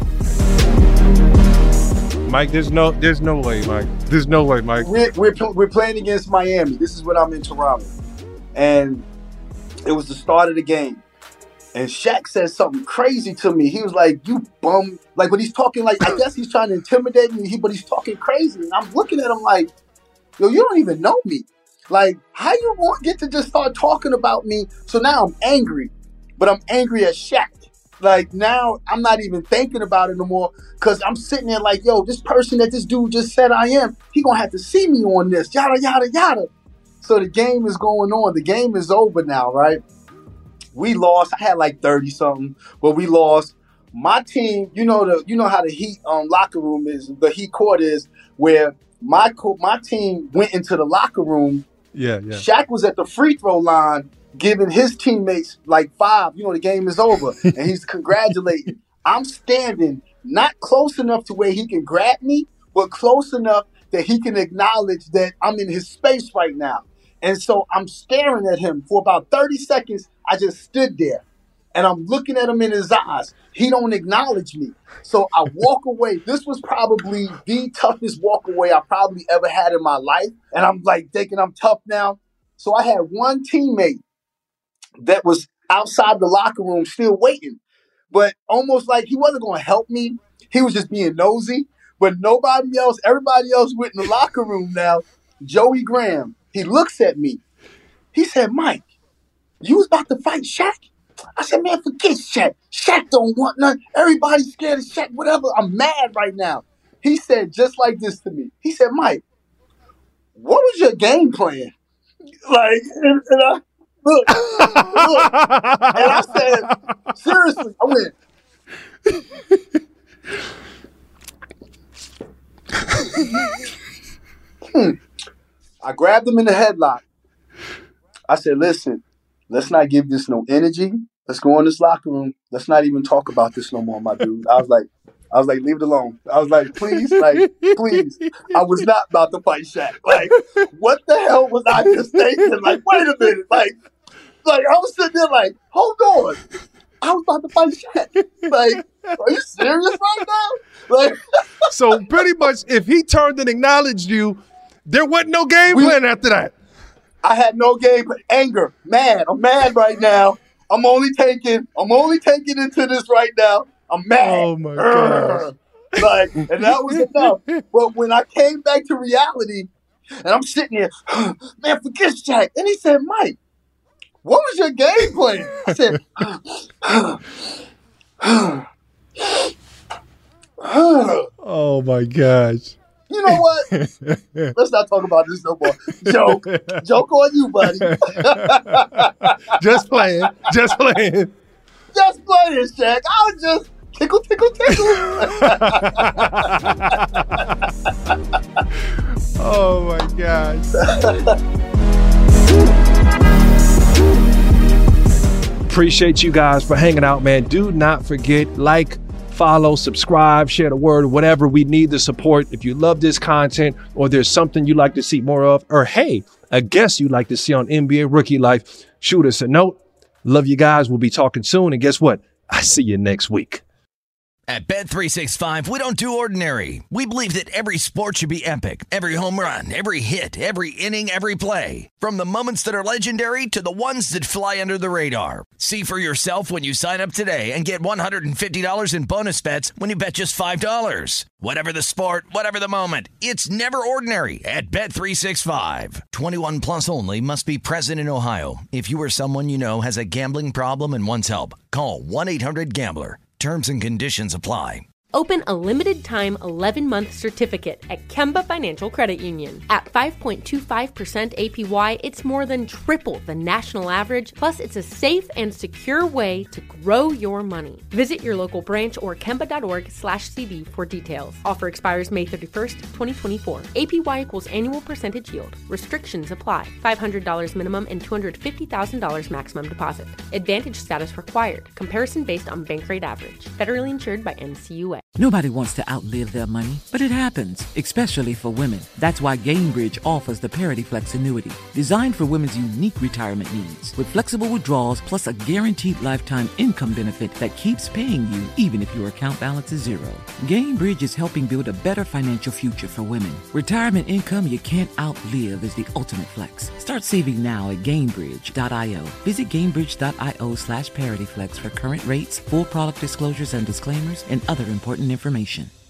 Mike, there's no there's no way, Mike. There's no way, Mike. We're, we're, we're playing against Miami. This is when I'm in Toronto. And it was the start of the game. And Shaq said something crazy to me. He was like, you bum. Like, when he's talking, like, I guess he's trying to intimidate me, but he's talking crazy. And I'm looking at him like, yo, you don't even know me. Like, how you want get to just start talking about me? So now I'm angry, but I'm angry at Shaq. Like, now I'm not even thinking about it no more, because I'm sitting there like, yo, this person that this dude just said I am, he going to have to see me on this, yada, yada, yada. So the game is going on. The game is over now, right? We lost. I had like thirty something, but we lost. My team, you know the, you know how the Heat um, locker room is, the Heat court is, where my co- my team went into the locker room. Yeah, yeah. Shaq was at the free throw line giving his teammates like five. You know the game is over, and he's congratulating. I'm standing not close enough to where he can grab me, but close enough that he can acknowledge that I'm in his space right now. And so I'm staring at him for about thirty seconds. I just stood there and I'm looking at him in his eyes. He don't acknowledge me. So I walk away. This was probably the toughest walk away I probably ever had in my life. And I'm like thinking I'm tough now. So I had one teammate that was outside the locker room still waiting, but almost like he wasn't going to help me. He was just being nosy. But nobody else, everybody else went in the locker room now. Joey Graham, he looks at me. He said, Mike, you was about to fight Shaq? I said, man, forget Shaq. Shaq don't want none. Everybody's scared of Shaq, whatever. I'm mad right now. He said just like this to me. He said, Mike, what was your game plan? Like, and, and I, look, look. And I said, seriously, I went, hmm. I grabbed him in the headlock. I said, listen, let's not give this no energy. Let's go in this locker room. Let's not even talk about this no more, my dude. I was like, I was like, leave it alone. I was like, please, like, please. I was not about to fight Shaq. Like, what the hell was I just thinking? Like, wait a minute. Like, like I was sitting there like, hold on. I was about to fight Shaq. Like, are you serious right now? Like, so pretty much, if he turned and acknowledged you, there wasn't no game we, plan after that. I had no game, but anger, mad. I'm mad right now. I'm only taking, I'm only taking into this right now. I'm mad. Oh my god! Like, and that was enough. But when I came back to reality, and I'm sitting here, man, forget Shaq. And he said, Mike, what was your game plan? I said, oh my gosh. You know what? Let's not talk about this no more. Joke. Joke on you, buddy. Just playing. Just playing. Just playing, Shaq. I was just tickle, tickle, tickle. Oh, my gosh. Appreciate you guys for hanging out, man. Do not forget, like, follow, subscribe, share the word, whatever. We need the support. If you love this content or there's something you'd like to see more of, or hey, a guest you'd like to see on N B A Rookie Life, shoot us a note. Love you guys. We'll be talking soon. And guess what? I see you next week. At Bet three sixty-five, we don't do ordinary. We believe that every sport should be epic. Every home run, every hit, every inning, every play. From the moments that are legendary to the ones that fly under the radar. See for yourself when you sign up today and get one hundred fifty dollars in bonus bets when you bet just five dollars. Whatever the sport, whatever the moment, it's never ordinary at Bet three sixty-five. twenty-one plus only. Must be present in Ohio. If you or someone you know has a gambling problem and wants help, call one eight hundred gambler. Terms and conditions apply. Open a limited-time eleven-month certificate at Kemba Financial Credit Union. At five point two five percent A P Y, it's more than triple the national average, plus it's a safe and secure way to grow your money. Visit your local branch or kemba.org slash CD for details. Offer expires May thirty-first, twenty twenty-four. A P Y equals annual percentage yield. Restrictions apply. five hundred dollars minimum and two hundred fifty thousand dollars maximum deposit. Advantage status required. Comparison based on bank rate average. Federally insured by N C U A. Nobody wants to outlive their money, but it happens, especially for women. That's why Gainbridge offers the Parity Flex annuity, designed for women's unique retirement needs, with flexible withdrawals plus a guaranteed lifetime income benefit that keeps paying you even if your account balance is zero. Gainbridge is helping build a better financial future for women. Retirement income you can't outlive is the ultimate flex. Start saving now at Gainbridge dot io. Visit Gainbridge.io slash ParityFlex for current rates, full product disclosures and disclaimers, and other important information.